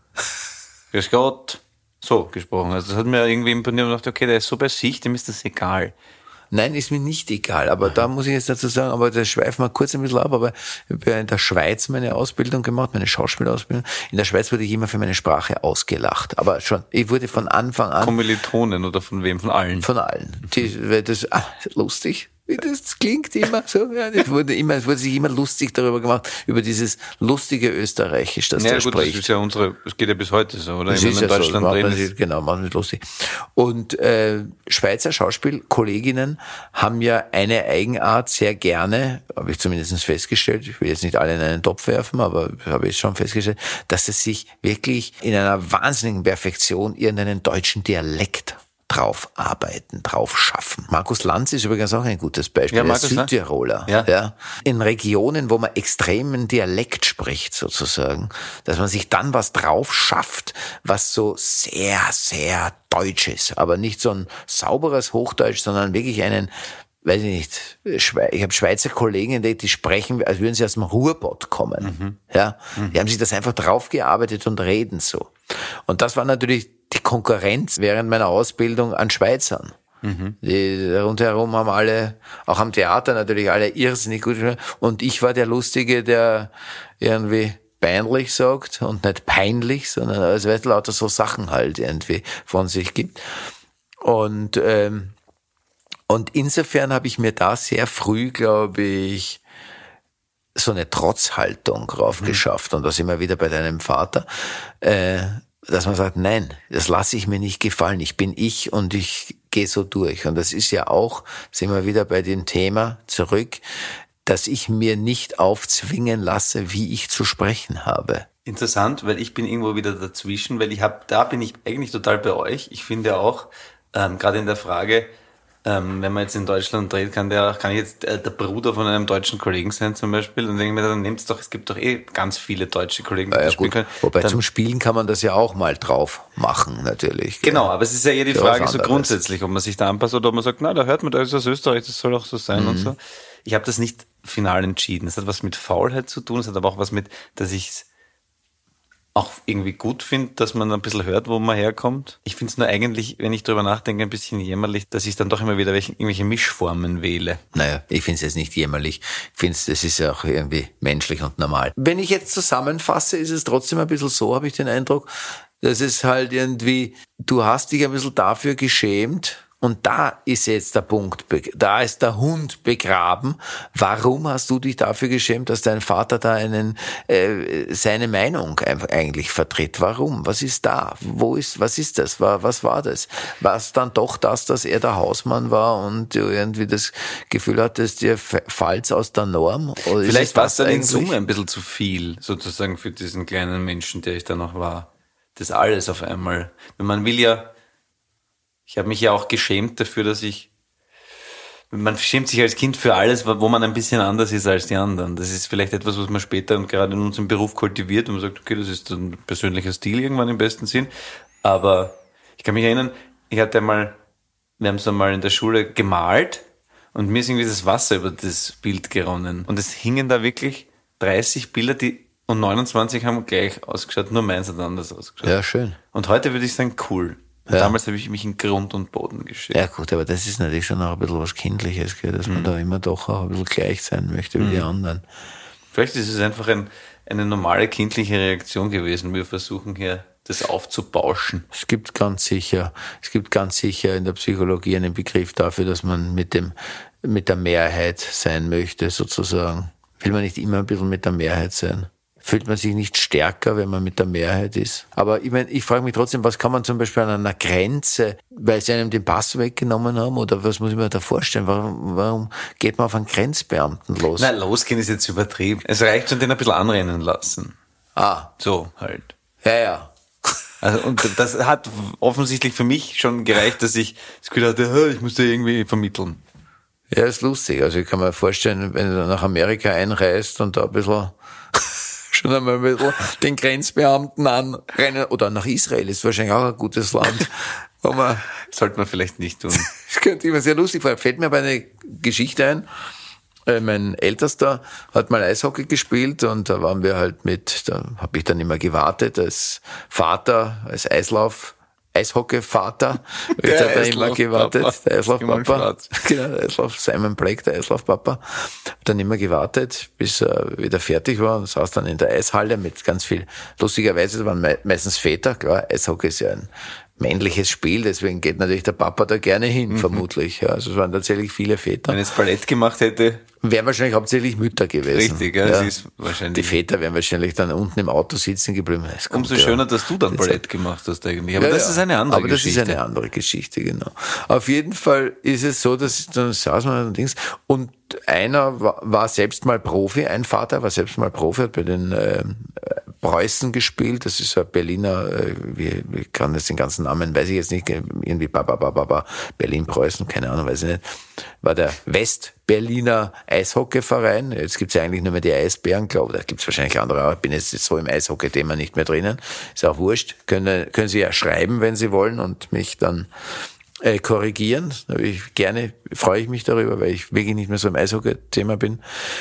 grüß Gott, so gesprochen. Also das hat mir irgendwie imponiert und dachte, okay, der ist so bei sich, dem ist das egal. Nein, ist mir nicht egal, aber da muss ich jetzt dazu sagen, aber das schweifen wir kurz ein bisschen ab, aber ich habe ja in der Schweiz meine Ausbildung gemacht, meine Schauspielausbildung. In der Schweiz wurde ich immer für meine Sprache ausgelacht, aber schon, ich wurde von Anfang an Kommilitonen oder von wem? Von allen? von allen. Die, weil das, ah, lustig. Wie das klingt immer so, ja, das wurde immer, es wurde sich immer lustig darüber gemacht, über dieses lustige Österreichisch, das Ja der gut, das spricht. ist ja unsere, das geht ja bis heute so, oder? Das Wenn ist man in ja Deutschland so, macht drin man ist. sich, genau, machen sich lustig. Und äh, Schweizer Schauspielkolleginnen haben ja eine Eigenart sehr gerne, habe ich zumindest festgestellt, ich will jetzt nicht alle in einen Topf werfen, aber habe ich schon festgestellt, dass sie sich wirklich in einer wahnsinnigen Perfektion irgendeinen deutschen Dialekt drauf arbeiten, drauf schaffen. Markus Lanz ist übrigens auch ein gutes Beispiel. Ja, Er ist Markus Lanz. Südtiroler. Ja. Ja. In Regionen, wo man extremen Dialekt spricht, sozusagen, dass man sich dann was drauf schafft, was so sehr, sehr deutsch ist. Aber nicht so ein sauberes Hochdeutsch, sondern wirklich einen, weiß ich nicht, Schwe- ich habe Schweizer Kollegen, die, die sprechen, als würden sie aus dem Ruhrpott kommen. Ja, die haben sich das einfach draufgearbeitet und reden so. Und das war natürlich die Konkurrenz während meiner Ausbildung an Schweizern. Mhm. Die rundherum haben alle, auch am Theater natürlich alle irrsinnig gut gespielt. Und ich war der Lustige, der irgendwie peinlich sagt und nicht peinlich, sondern also weißt du, lauter so Sachen halt irgendwie von sich gibt. Und ähm, und insofern habe ich mir da sehr früh, glaube ich, so eine Trotzhaltung drauf mhm. geschafft. Und da sind wir wieder bei deinem Vater, äh, dass man sagt, nein, das lasse ich mir nicht gefallen. Ich bin ich und ich gehe so durch. Und das ist ja auch, sind wir wieder bei dem Thema zurück, dass ich mir nicht aufzwingen lasse, wie ich zu sprechen habe. Interessant, weil ich bin irgendwo wieder dazwischen, weil ich habe, da bin ich eigentlich total bei euch. Ich finde auch, ähm, gerade in der Frage, ähm, wenn man jetzt in Deutschland dreht, kann der, kann ich jetzt äh, der Bruder von einem deutschen Kollegen sein zum Beispiel, und denke ich mir, dann nehmt's doch, es gibt doch eh ganz viele deutsche Kollegen, die ja, das spielen können. Wobei dann, zum Spielen kann man das ja auch mal drauf machen, natürlich. Genau, aber es ist ja eher die ja, Frage so grundsätzlich, ob man sich da anpasst oder ob man sagt, na, da hört man, da ist das Österreich, das soll auch so sein mhm. und so. Ich habe das nicht final entschieden. Es hat was mit Faulheit zu tun, es hat aber auch was mit, dass ich es auch irgendwie gut finde, dass man ein bisschen hört, wo man herkommt. Ich finde es nur eigentlich, wenn ich drüber nachdenke, ein bisschen jämmerlich, dass ich dann doch immer wieder welche, irgendwelche Mischformen wähle. Naja, ich finde es jetzt nicht jämmerlich. Ich finde es, das ist ja auch irgendwie menschlich und normal. Wenn ich jetzt zusammenfasse, ist es trotzdem ein bisschen so, habe ich den Eindruck, dass es halt irgendwie, du hast dich ein bisschen dafür geschämt. Und da ist jetzt der Punkt, da ist der Hund begraben. Warum hast du dich dafür geschämt, dass dein Vater da einen äh, seine Meinung eigentlich vertritt? Warum? Was ist da? Wo ist? Was ist das? Was war das? War es dann doch das, dass er der Hausmann war und du irgendwie das Gefühl hattest, dir fällt's aus der Norm? Oder vielleicht war es dann in Summe ein bisschen zu viel, sozusagen für diesen kleinen Menschen, der ich da noch war. Das alles auf einmal. Man will ja. Ich habe mich ja auch geschämt dafür, dass ich, man schämt sich als Kind für alles, wo man ein bisschen anders ist als die anderen. Das ist vielleicht etwas, was man später und gerade in unserem Beruf kultiviert und man sagt, okay, das ist ein persönlicher Stil irgendwann im besten Sinn. Aber ich kann mich erinnern, ich hatte einmal, wir haben es einmal in der Schule gemalt und mir ist irgendwie das Wasser über das Bild geronnen. Und es hingen da wirklich dreißig Bilder, die und neunundzwanzig haben gleich ausgeschaut, nur meins hat anders ausgeschaut. Ja, schön. Und heute würde ich sagen, cool. Und ja. Damals habe ich mich in Grund und Boden geschickt. Ja gut, aber das ist natürlich schon auch ein bisschen was Kindliches, gell? Dass mhm. man da immer doch auch ein bisschen gleich sein möchte wie mhm. die anderen. Vielleicht ist es einfach ein, eine normale kindliche Reaktion gewesen. Wir versuchen hier das aufzubauschen. Es gibt ganz sicher, es gibt ganz sicher in der Psychologie einen Begriff dafür, dass man mit dem, mit der Mehrheit sein möchte, sozusagen. Will man nicht immer ein bisschen mit der Mehrheit sein? Fühlt man sich nicht stärker, wenn man mit der Mehrheit ist? Aber ich meine, ich frage mich trotzdem, was kann man zum Beispiel an einer Grenze, weil sie einem den Pass weggenommen haben, oder was muss ich mir da vorstellen? Warum, warum geht man auf einen Grenzbeamten los? Nein, losgehen ist jetzt übertrieben. Es reicht schon, den ein bisschen anrennen lassen. Ah. So halt. Ja, ja. Also, und das hat offensichtlich für mich schon gereicht, dass ich das Gefühl hatte, ich muss da irgendwie vermitteln. Ja, ist lustig. Also ich kann mir vorstellen, wenn du nach Amerika einreist und da ein bisschen schon einmal ein bisschen den Grenzbeamten anrennen, oder nach Israel ist wahrscheinlich auch ein gutes Land. Wo man sollte man vielleicht nicht tun. Das könnte ich mir sehr lustig vorstellen. Fällt mir aber eine Geschichte ein. Äh, mein Ältester hat mal Eishockey gespielt und da waren wir halt mit, da habe ich dann immer gewartet als Vater, als Eislauf, Eishockey-Vater. Ich habe da immer gewartet. Der Eislauf-Papa. Genau, der Eislauf, Simon Blake, der Eislauf-Papa. Dann immer gewartet, bis er wieder fertig war und saß dann in der Eishalle mit ganz viel, lustigerweise, das waren me- meistens Väter, klar, Eishockey ist ja ein männliches Spiel, deswegen geht natürlich der Papa da gerne hin, mhm. vermutlich. Ja, also es waren tatsächlich viele Väter. Wenn es Ballett gemacht hätte, wären wahrscheinlich hauptsächlich Mütter gewesen. Richtig, ja, ja. Ist wahrscheinlich. Die Väter wären wahrscheinlich dann unten im Auto sitzen geblieben. Umso schöner, dass du dann Ballett gemacht hast eigentlich. Aber ja, das ja. ist eine andere Aber Geschichte. Aber das ist eine andere Geschichte, genau. Auf jeden Fall ist es so, dass dann saß man und Dings und einer war, war selbst mal Profi, ein Vater war selbst mal Profi, hat bei den äh, Preußen gespielt. Das ist ein Berliner, äh, wie, wie kann das den ganzen Namen, weiß ich jetzt nicht, irgendwie Baba, Baba, Baba, Berlin-Preußen, keine Ahnung, weiß ich nicht. War der West-Berliner Eishockeyverein. Jetzt gibt's ja eigentlich nur mehr die Eisbären, glaube ich. Da gibt's wahrscheinlich andere, aber ich bin jetzt so im Eishockey-Thema nicht mehr drinnen. Ist auch wurscht. Können, können Sie ja schreiben, wenn Sie wollen und mich dann äh, korrigieren. Da ich gerne, freue ich mich darüber, weil ich wirklich nicht mehr so im Eishockey-Thema bin.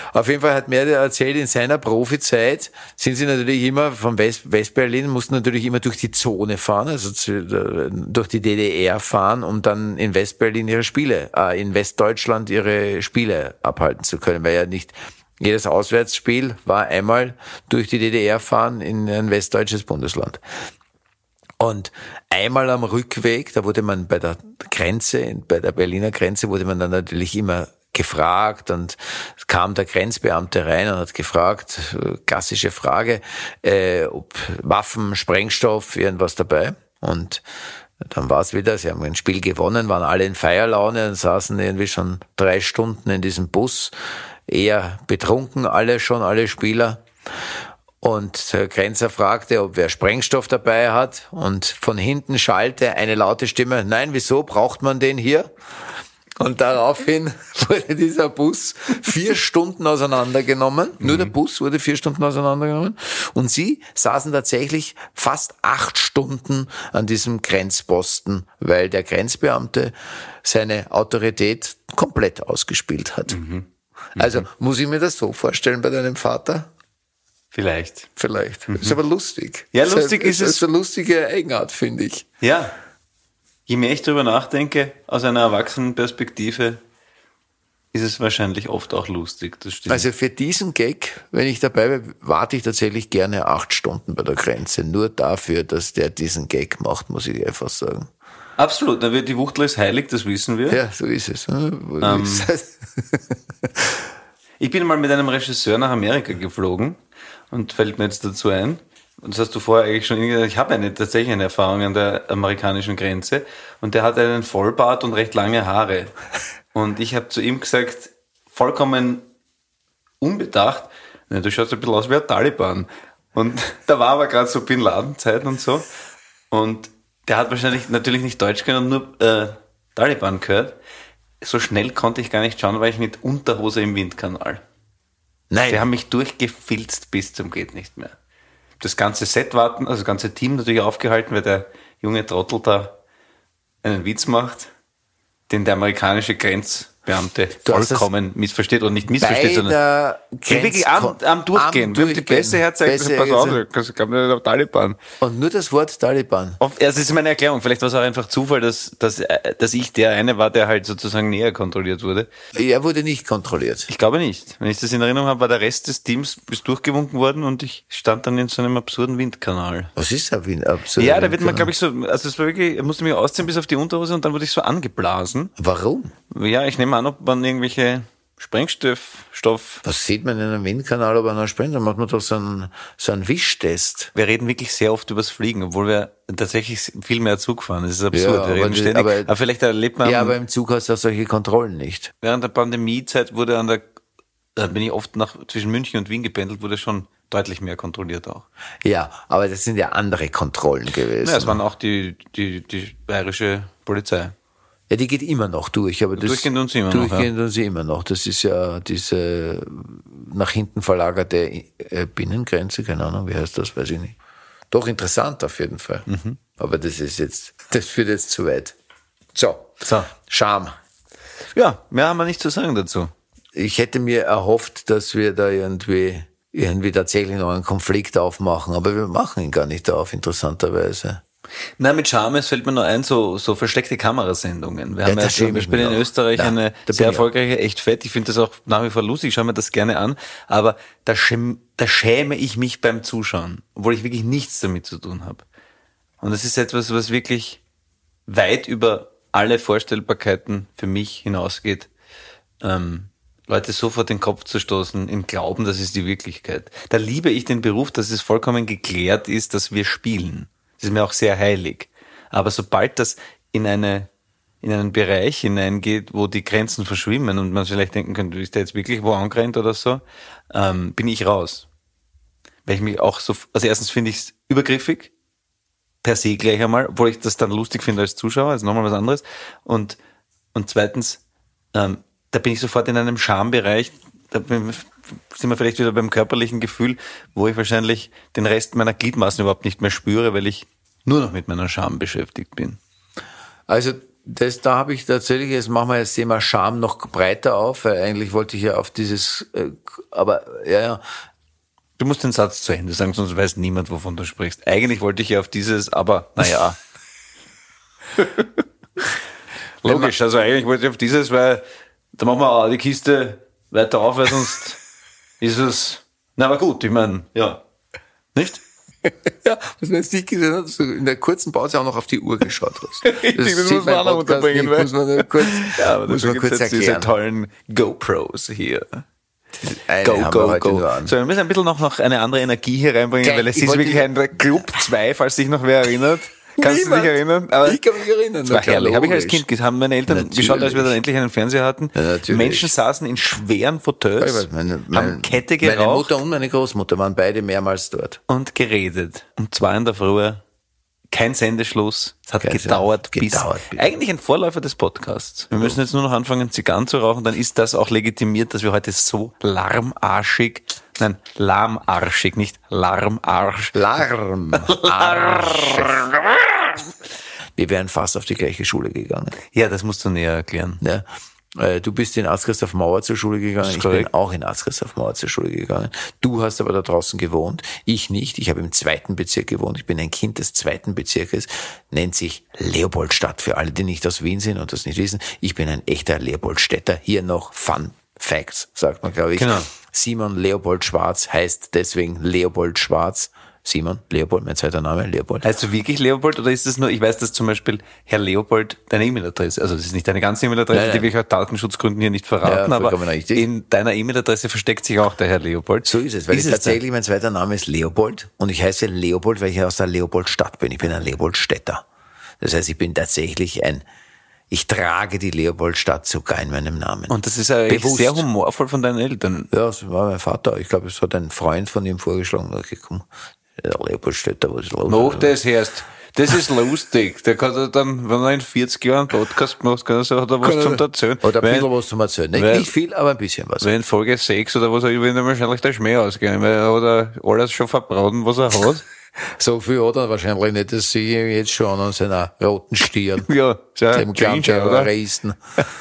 Auf jeden Fall hat mir der erzählt, in seiner Profizeit sind sie natürlich immer von West, Westberlin, mussten natürlich immer durch die Zone fahren, also zu, durch die D D R fahren, um dann in Westberlin ihre Spiele, äh, in Westdeutschland ihre Spiele abhalten zu können, weil ja nicht jedes Auswärtsspiel war einmal durch die D D R fahren in ein westdeutsches Bundesland. Und einmal am Rückweg, da wurde man bei der Grenze, bei der Berliner Grenze, wurde man dann natürlich immer gefragt und es kam der Grenzbeamte rein und hat gefragt, klassische Frage, äh, ob Waffen, Sprengstoff, irgendwas dabei. Und dann war es wieder, sie haben ein Spiel gewonnen, waren alle in Feierlaune und saßen irgendwie schon drei Stunden in diesem Bus, eher betrunken, alle schon, alle Spieler. Und der Grenzer fragte, ob wer Sprengstoff dabei hat und von hinten schallte eine laute Stimme, nein, wieso braucht man den hier? Und daraufhin wurde dieser Bus vier Stunden auseinandergenommen. Mhm. Nur der Bus wurde vier Stunden auseinandergenommen. Und sie saßen tatsächlich fast acht Stunden an diesem Grenzposten, weil der Grenzbeamte seine Autorität komplett ausgespielt hat. Mhm. Mhm. Also muss ich mir das so vorstellen bei deinem Vater? Vielleicht. Vielleicht. Mhm. Ist aber lustig. Ja, lustig ist, ist es. Das ist eine lustige Eigenart, finde ich. Ja. Je mehr ich darüber nachdenke, aus einer Erwachsenenperspektive, ist es wahrscheinlich oft auch lustig. Das stimmt. Also für diesen Gag, wenn ich dabei bin, warte ich tatsächlich gerne acht Stunden bei der Grenze. Nur dafür, dass der diesen Gag macht, muss ich einfach sagen. Absolut. Da wird die Wuchtel ist heilig, das wissen wir. Ja, so ist es. Ähm, ich bin mal mit einem Regisseur nach Amerika geflogen und fällt mir jetzt dazu ein. Und das hast du vorher eigentlich schon gesagt, ich habe eine, tatsächlich eine Erfahrung an der amerikanischen Grenze und der hat einen Vollbart und recht lange Haare. Und ich habe zu ihm gesagt, vollkommen unbedacht, na, du schaust ein bisschen aus wie ein Taliban. Und da war aber gerade so Bin Laden-Zeit und so. Und der hat wahrscheinlich natürlich nicht Deutsch können, nur äh, Taliban gehört. So schnell konnte ich gar nicht schauen, weil ich mit Unterhose im Windkanal. Nein. Die haben mich durchgefilzt bis zum geht nicht mehr. Das ganze Set warten, also das ganze Team natürlich aufgehalten, weil der junge Trottel da einen Witz macht, den der amerikanische Grenzbeamte Du hast vollkommen missversteht oder nicht missversteht, bei sondern der wirklich am, am Durchgehen. am Wenn die Pässe herzeigt, Pässe pass auf, herzeigt. das kam der Taliban. Und nur das Wort Taliban. Auf- Das ist meine Erklärung. Vielleicht war es auch einfach Zufall, dass, dass, äh, dass ich der eine war, der halt sozusagen näher kontrolliert wurde. Er wurde nicht kontrolliert. Ich glaube nicht. Wenn ich das in Erinnerung habe, war der Rest des Teams bis durchgewunken worden und ich stand dann in so einem absurden Windkanal. Was ist da Wien? Absurd. Ja, da wird man, glaube ich, so, also es war wirklich, er musste mich ausziehen bis auf die Unterhose und dann wurde ich so angeblasen. Warum? Ja, ich nehme an, ob man irgendwelche Sprengstoff, Stoff. Was sieht man in einem Windkanal, ob einer springt? Dann macht man doch so einen, so einen Wischtest. Wir reden wirklich sehr oft übers Fliegen, obwohl wir tatsächlich viel mehr Zug fahren. Das ist absurd. Ja, wir reden aber- ständig. aber- Aber, vielleicht erlebt man, Ja, aber im Zug hast du auch solche Kontrollen nicht. während der Pandemiezeit wurde an der, da bin ich oft nach, zwischen München und Wien gependelt, wurde schon deutlich mehr kontrolliert auch. Ja, aber das sind ja andere Kontrollen gewesen. Ja, es waren auch die, die, die bayerische Polizei. Ja, die geht immer noch durch, aber das Durchgehend tun sie immer noch, durchgehend tun sie immer noch. Das ist ja diese nach hinten verlagerte äh, Binnengrenze, keine Ahnung, wie heißt das, weiß ich nicht. Doch interessant auf jeden Fall. Mhm. Aber das ist jetzt, das führt jetzt zu weit. So, So. Scham. Ja, mehr haben wir nicht zu sagen dazu. Ich hätte mir erhofft, dass wir da irgendwie irgendwie tatsächlich noch einen Konflikt aufmachen, aber wir machen ihn gar nicht auf, interessanterweise. Nein, mit Charme, es fällt mir nur ein, so, so versteckte Kamerasendungen. Wir haben ja das zum schäme ich Beispiel mich in auch. Österreich Ja, eine da bin sehr ich auch. erfolgreiche Echt Fett. Ich finde das auch nach wie vor lustig, ich schaue mir das gerne an. Aber da, schäm, da schäme ich mich beim Zuschauen, obwohl ich wirklich nichts damit zu tun habe. Und das ist etwas, was wirklich weit über alle Vorstellbarkeiten für mich hinausgeht. Ähm, Leute so vor den Kopf zu stoßen, im Glauben, das ist die Wirklichkeit. Da liebe ich den Beruf, dass es vollkommen geklärt ist, dass wir spielen. Das ist mir auch sehr heilig. Aber sobald das in eine, in einen Bereich hineingeht, wo die Grenzen verschwimmen und man vielleicht denken könnte, ist der jetzt wirklich wo angerannt oder so, ähm, bin ich raus. Weil ich mich auch so, also erstens finde ich es übergriffig, per se gleich einmal, obwohl ich das dann lustig finde als Zuschauer, also nochmal was anderes. Und, und zweitens, ähm, da bin ich sofort in einem Schambereich, da bin, sind wir vielleicht wieder beim körperlichen Gefühl, wo ich wahrscheinlich den Rest meiner Gliedmaßen überhaupt nicht mehr spüre, weil ich nur noch mit meiner Scham beschäftigt bin. Also das, da habe ich tatsächlich, jetzt machen wir das Thema Scham noch breiter auf, weil eigentlich wollte ich ja auf dieses, äh, aber ja, ja. Du musst den Satz zu Ende sagen, sonst weiß niemand, wovon du sprichst. Eigentlich wollte ich ja auf dieses, aber naja. Logisch, also eigentlich wollte ich auf dieses, weil da machen wir auch die Kiste weiter auf, weil sonst ist es, na aber gut, ich meine, ja, nicht? Ja, was man jetzt nicht gesehen hat, so in der kurzen Pause auch noch auf die Uhr geschaut hast. Richtig, das, das muss man auch noch unterbringen, nicht, muss man nur kurz, ja, aber muss man kurz jetzt erklären. Diese tollen GoPros hier. Eine go, haben go, wir heute go. nur an. So, wir müssen ein bisschen noch, noch eine andere Energie hier reinbringen, Geil, weil es ich ist wollte- wirklich ein Club zwei, falls sich noch wer erinnert. Kannst Niemand. du dich erinnern? Aber Ich kann mich erinnern. das war na klar, herrlich. Habe ich als logisch. Kind gesehen, haben meine Eltern Natürlich. geschaut, als wir dann endlich einen Fernseher hatten. Ja, natürlich. Menschen saßen in schweren Ich Fauteuils, weiß, meine, meine, haben Kette meine geraucht Mutter und meine Großmutter waren beide mehrmals dort. und geredet. Um zwei in der Früh, kein Sendeschluss. Es hat Kein gedauert, Send- bis, gedauert bis- eigentlich ein Vorläufer des Podcasts. Wir müssen jetzt nur noch anfangen, Zigarren zu rauchen, dann ist das auch legitimiert, dass wir heute so larmarschig, nein, lahmarschig, nicht larmarsch. Larm. Arsch. Wir wären fast auf die gleiche Schule gegangen. Ja, das musst du näher erklären. Ja. Äh, Du bist in Arzt-Christoph Mauer zur Schule gegangen, ist ich bin korrekt. auch in Arzt-Christoph Mauer zur Schule gegangen. Du hast aber da draußen gewohnt, ich nicht. Ich habe im zweiten Bezirk gewohnt. Ich bin ein Kind des zweiten Bezirkes, nennt sich Leopoldstadt. Für alle, die nicht aus Wien sind und das nicht wissen, ich bin ein echter Leopoldstädter. Hier noch Fun Facts, sagt man, glaube ich. Genau. Simon Leopold Schwarz heißt deswegen Leopold Schwarz. Simon Leopold, mein zweiter Name, Leopold. Heißt du wirklich Leopold oder ist das nur, ich weiß, dass zum Beispiel Herr Leopold deine E-Mail-Adresse, also das ist nicht deine ganze E-Mail-Adresse, Nein, nein. die will ich aus Datenschutzgründen hier nicht verraten, Ja, aber vollkommen richtig. in deiner E-Mail-Adresse versteckt sich auch der Herr Leopold. So ist es, weil Ist ich es tatsächlich, mein zweiter Name ist Leopold und ich heiße Leopold, weil ich aus der Leopoldstadt bin. Ich bin ein Leopoldstädter. Das heißt, ich bin tatsächlich ein, ich trage die Leopoldstadt sogar in meinem Namen. Und das ist eigentlich Bewusst. sehr humorvoll von deinen Eltern. Ja, das war mein Vater. Ich glaube, es hat ein Freund von ihm vorgeschlagen. Da gekommen. Der Leopoldstädter, was ist los? Mach das erst. Das ist lustig. Der kann dann, wenn er in vierzig Jahren einen Podcast macht, kann er sagen, hat er was Kann er- zum Erzählen. Oder ein Weil- bisschen was zum Erzählen. Nicht, weil- nicht viel, aber ein bisschen was. Weil in Folge sechs oder was, wird ihm wahrscheinlich der Schmäh ausgehen, weil er hat er alles schon verbraten, was er hat. So viel hat er wahrscheinlich nicht, das sehe ich jetzt schon an seiner roten Stirn. Ja, so Dem ein Ginger, Ginger oder? Reisten.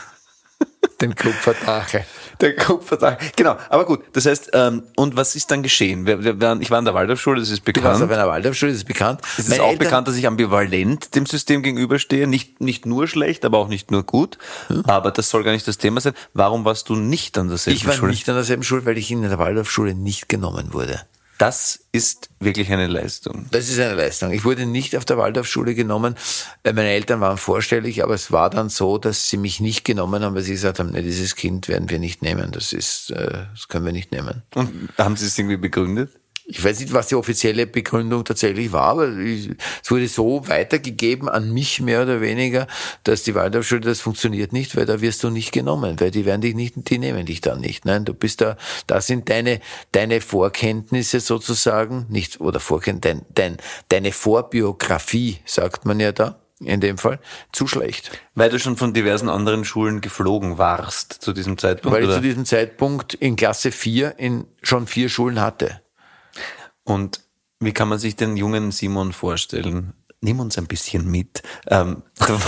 Dem Kupferdache. Der Kupfertag. Genau, aber gut, das heißt, ähm, und was ist dann geschehen? Wir, wir waren, ich war in der Waldorfschule, das ist Du warst auf bekannt. einer Waldorfschule, das ist bekannt. Es ist Meine auch Eltern- bekannt, dass ich ambivalent dem System gegenüberstehe. Nicht, nicht nur schlecht, aber auch nicht nur gut. Aber das soll gar nicht das Thema sein. Warum warst du nicht an derselben Ich war Schule? nicht an derselben Schule, weil ich in der Waldorfschule nicht genommen wurde. Das ist wirklich eine Leistung. Das ist eine Leistung. Ich wurde nicht auf der Waldorfschule genommen. Äh, Meine Eltern waren vorstellig, aber es war dann so, dass sie mich nicht genommen haben, weil sie gesagt haben, nee, dieses Kind werden wir nicht nehmen. Das ist, äh, das können wir nicht nehmen. Und haben Sie es irgendwie begründet? Ich weiß nicht, was die offizielle Begründung tatsächlich war, aber ich, es wurde so weitergegeben an mich mehr oder weniger, dass die Waldorfschule, das funktioniert nicht, weil da wirst du nicht genommen, weil die werden dich nicht, die nehmen dich dann nicht. Nein, du bist da, da sind deine, deine Vorkenntnisse sozusagen, nicht, oder Vorkenntnisse, dein, dein, deine Vorbiografie, sagt man ja da, in dem Fall, zu schlecht. Weil du schon von diversen anderen Schulen geflogen warst zu diesem Zeitpunkt? Weil ich oder? zu diesem Zeitpunkt in Klasse vier in schon vier Schulen hatte. Und wie kann man sich den jungen Simon vorstellen? Nimm uns ein bisschen mit. Ähm,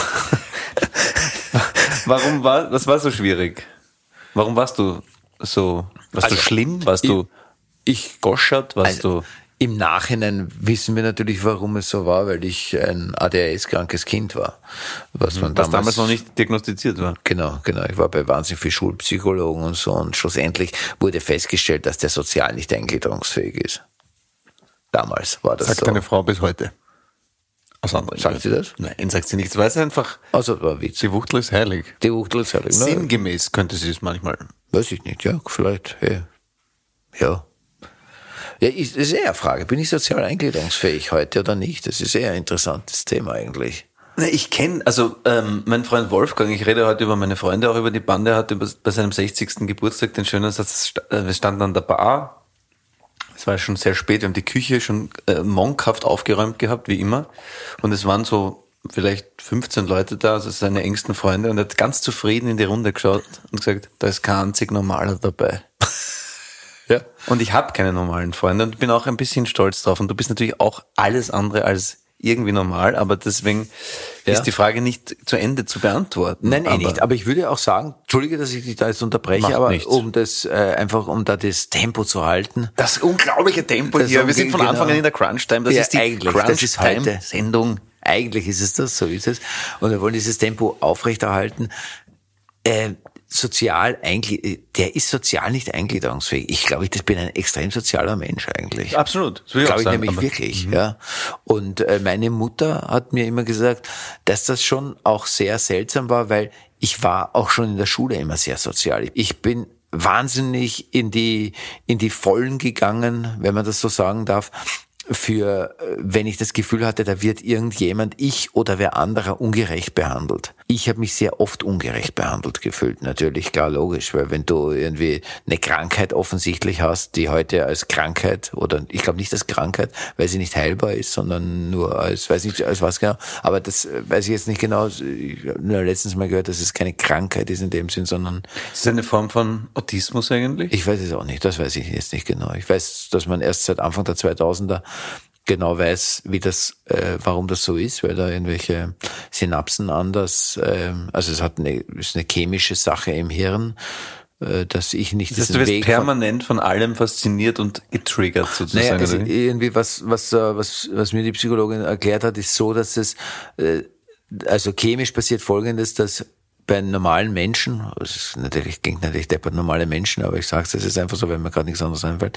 warum war, was war so schwierig? Warum warst du so, warst Also, du schlimm? Warst du Ich goschert? Warst Also, du, im Nachhinein wissen wir natürlich, warum es so war, weil ich ein A D H S-krankes Kind war. Was man was damals, damals noch nicht diagnostiziert war? Genau, genau. Ich war bei wahnsinnig vielen Schulpsychologen und so und schlussendlich wurde festgestellt, dass der sozial nicht eingliederungsfähig ist. Damals war das Sagt so. deine Frau bis heute. Aus anderen Sagt sie Gründen. das? Nein, sagt sie nicht. Weiß einfach, Also, das war ein Witz. die Wuchtel ist heilig. Die Wuchtel ist heilig. Ne? Sinngemäß könnte sie es manchmal. Weiß ich nicht, ja, vielleicht, hey. Ja. Ja, ist, das ist eher eine Frage. Bin ich sozial eingliederungsfähig heute oder nicht? Das ist eher ein interessantes Thema eigentlich. Na, ich kenne, also ähm, mein Freund Wolfgang, ich rede heute über meine Freunde, auch über die Bande, hat über, bei seinem sechzigsten Geburtstag den schönen Satz, sta- äh, wir standen an der Bar, es war schon sehr spät, wir haben die Küche schon äh, monkhaft aufgeräumt gehabt, wie immer, und es waren so vielleicht fünfzehn Leute da, also seine engsten Freunde, und er hat ganz zufrieden in die Runde geschaut und gesagt, da ist kein einzig Normaler dabei. Ja. Und ich habe keine normalen Freunde und bin auch ein bisschen stolz drauf, und du bist natürlich auch alles andere als irgendwie normal, aber deswegen Ja. ist die Frage nicht zu Ende zu beantworten. Nein, eh aber nicht. Aber ich würde auch sagen, entschuldige, dass ich dich da jetzt unterbreche, Macht aber nichts. um das, äh, einfach um da das Tempo zu halten. Das unglaubliche Tempo Das hier. Wir sind von genau. Anfang an in der Crunch-Time. Das Ja, ist die eigentlich. Das ist heute. Crunch-Time-Sendung. Eigentlich ist es das, so ist es. Und wir wollen dieses Tempo aufrechterhalten. Äh, sozial eigentlich, der ist sozial nicht eingliederungsfähig. Ich glaube, ich das bin ein extrem sozialer Mensch eigentlich. Absolut. Das will ich Glaube auch ich sagen, nämlich aber- wirklich, ja. Und äh, meine Mutter hat mir immer gesagt, dass das schon auch sehr seltsam war, weil ich war auch schon in der Schule immer sehr sozial. Ich bin wahnsinnig in die in die Vollen gegangen, wenn man das so sagen darf, für, äh, wenn ich das Gefühl hatte, da wird irgendjemand, ich oder wer anderer, ungerecht behandelt. Ich habe mich sehr oft ungerecht behandelt gefühlt, natürlich, klar, logisch, weil wenn du irgendwie eine Krankheit offensichtlich hast, die heute als Krankheit, oder ich glaube nicht als Krankheit, weil sie nicht heilbar ist, sondern nur als, weiß nicht, als was genau, aber das äh, weiß ich jetzt nicht genau, ich habe nur letztens mal gehört, dass es keine Krankheit ist in dem Sinn, sondern Ist das eine Form von Autismus eigentlich? ich weiß es auch nicht, das weiß ich jetzt nicht genau. Ich weiß, dass man erst seit Anfang der zweitausender genau weiß, wie das, äh, warum das so ist, weil da irgendwelche Synapsen anders, ähm, also es hat eine, ist eine chemische Sache im Hirn, äh, dass ich nicht Das heißt, diesen du wirst Weg von, permanent von allem fasziniert und getriggert sozusagen. naja, es, oder wie? irgendwie was, was, äh, was, was mir die Psychologin erklärt hat, ist so, dass es, äh, also chemisch passiert Folgendes, dass bei normalen Menschen, das ist natürlich, klingt natürlich deppert normale Menschen, aber ich sage es, das ist einfach so, weil mir gerade nichts anderes einfällt,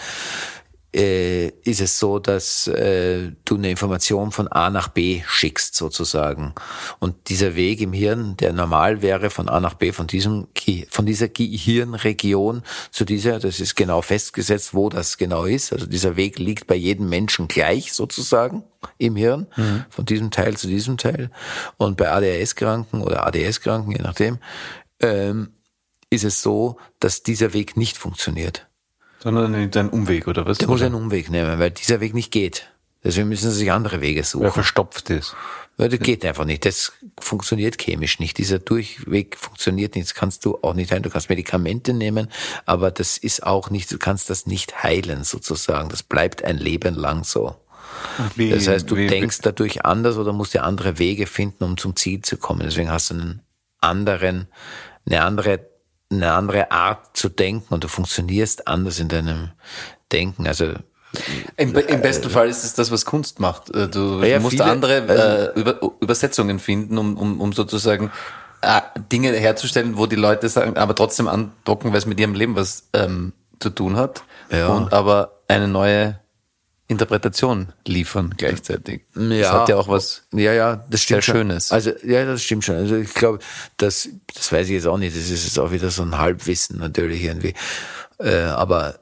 äh, ist es so, dass äh, du eine Information von A nach B schickst sozusagen. Und dieser Weg im Hirn, der normal wäre von A nach B, von diesem Ge- von dieser Gehirnregion zu dieser, das ist genau festgesetzt, wo das genau ist. Also dieser Weg liegt bei jedem Menschen gleich sozusagen im Hirn, mhm. von diesem Teil zu diesem Teil. Und bei A D H S-Kranken oder A D S-Kranken, je nachdem, ähm, ist es so, dass dieser Weg nicht funktioniert. Sondern nimmt einen Umweg, oder was? Der muss einen Umweg nehmen, weil dieser Weg nicht geht. Deswegen müssen sie sich andere Wege suchen. Weil er verstopft ist. Weil das geht einfach nicht. Das funktioniert chemisch nicht. Dieser Durchweg funktioniert nicht. Das kannst du auch nicht heilen. Du kannst Medikamente nehmen, aber das ist auch nicht, du kannst das nicht heilen sozusagen. Das bleibt ein Leben lang so. Wie, Das heißt, du wie, denkst dadurch anders oder musst dir andere Wege finden, um zum Ziel zu kommen. Deswegen hast du einen anderen, eine andere eine andere Art zu denken und du funktionierst anders in deinem Denken. Also Im, Im besten Fall ist es das, was Kunst macht. Du, du Ja, musst viele- andere also- äh, Über, Übersetzungen finden, um, um, um sozusagen äh, Dinge herzustellen, wo die Leute sagen, aber trotzdem andocken, weil es mit ihrem Leben was ähm, zu tun hat. Ja. Und aber eine neue Interpretation liefern gleichzeitig. Das Ja. hat ja auch was Ja, ja, das stimmt sehr schon. Schönes. Also, ja, das stimmt schon. Also, ich glaube, das, das weiß ich jetzt auch nicht. Das ist jetzt auch wieder so ein Halbwissen natürlich irgendwie. Äh, aber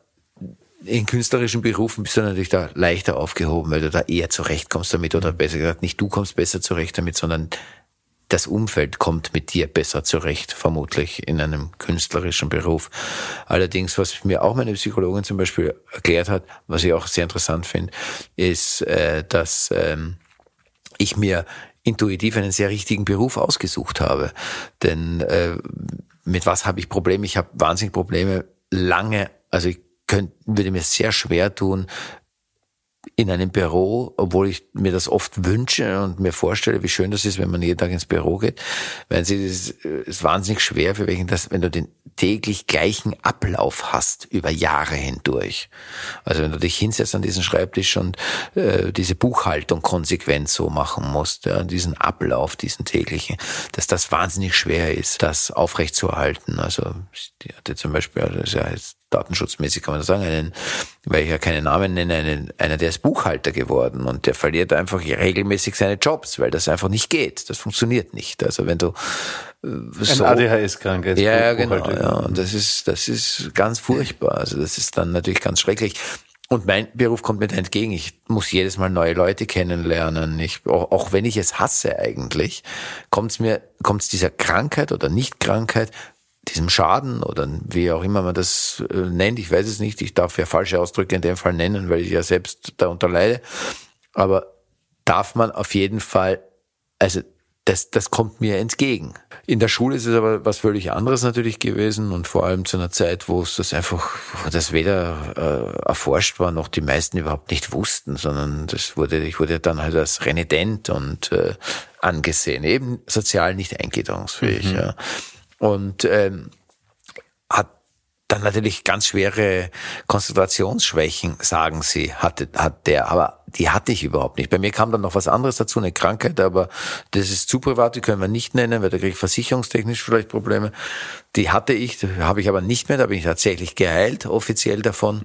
in künstlerischen Berufen bist du natürlich da leichter aufgehoben, weil du da eher zurechtkommst damit oder besser gesagt, nicht du kommst besser zurecht damit, sondern das Umfeld kommt mit dir besser zurecht, vermutlich in einem künstlerischen Beruf. Allerdings, was mir auch meine Psychologin zum Beispiel erklärt hat, was ich auch sehr interessant finde, ist, äh, dass ähm, ich mir intuitiv einen sehr richtigen Beruf ausgesucht habe. Denn äh, mit was habe ich Probleme? Ich habe wahnsinnig Probleme lange, also ich könnte, würde mir sehr schwer tun, in einem Büro, obwohl ich mir das oft wünsche und mir vorstelle, wie schön das ist, wenn man jeden Tag ins Büro geht, weil sie das ist wahnsinnig schwer für welchen das, wenn du den täglich gleichen Ablauf hast über Jahre hindurch. Also wenn du dich hinsetzt an diesen Schreibtisch und äh, diese Buchhaltung konsequent so machen musst, ja, diesen Ablauf, diesen täglichen, dass das wahnsinnig schwer ist, das aufrechtzuerhalten. Also die hatte zum Beispiel, also das ist ja jetzt datenschutzmäßig kann man das sagen, einen, weil ich ja keinen Namen nenne, einen, einer, der ist Buchhalter geworden und der verliert einfach regelmäßig seine Jobs, weil das einfach nicht geht. Das funktioniert nicht. Also wenn du äh, so, ein A D H S-Kranker. ja, ja, genau, ja, und das ist, das ist ganz furchtbar. Also das ist dann natürlich ganz schrecklich. Und mein Beruf kommt mir da entgegen. Ich muss jedes Mal neue Leute kennenlernen. Ich, auch, auch wenn ich es hasse eigentlich, kommt es mir, kommt es dieser Krankheit oder Nicht-Krankheit, diesem Schaden oder wie auch immer man das äh, nennt, ich weiß es nicht, ich darf ja falsche Ausdrücke in dem Fall nennen, weil ich ja selbst darunter leide, aber darf man auf jeden Fall, also das, das kommt mir entgegen. In der Schule ist es aber was völlig anderes natürlich gewesen und vor allem zu einer Zeit, wo es das einfach, wo das weder äh, erforscht war, noch die meisten überhaupt nicht wussten, sondern das wurde, ich wurde dann halt als renitent und äh, angesehen, eben sozial nicht eingliederungsfähig. Mhm. Ja. Und ähm, hat dann natürlich ganz schwere Konzentrationsschwächen, sagen sie, hatte, hat der, aber die hatte ich überhaupt nicht. Bei mir kam dann noch was anderes dazu, eine Krankheit, aber das ist zu privat, die können wir nicht nennen, weil da kriege ich versicherungstechnisch vielleicht Probleme. Die hatte ich, die habe ich aber nicht mehr, da bin ich tatsächlich geheilt, offiziell davon.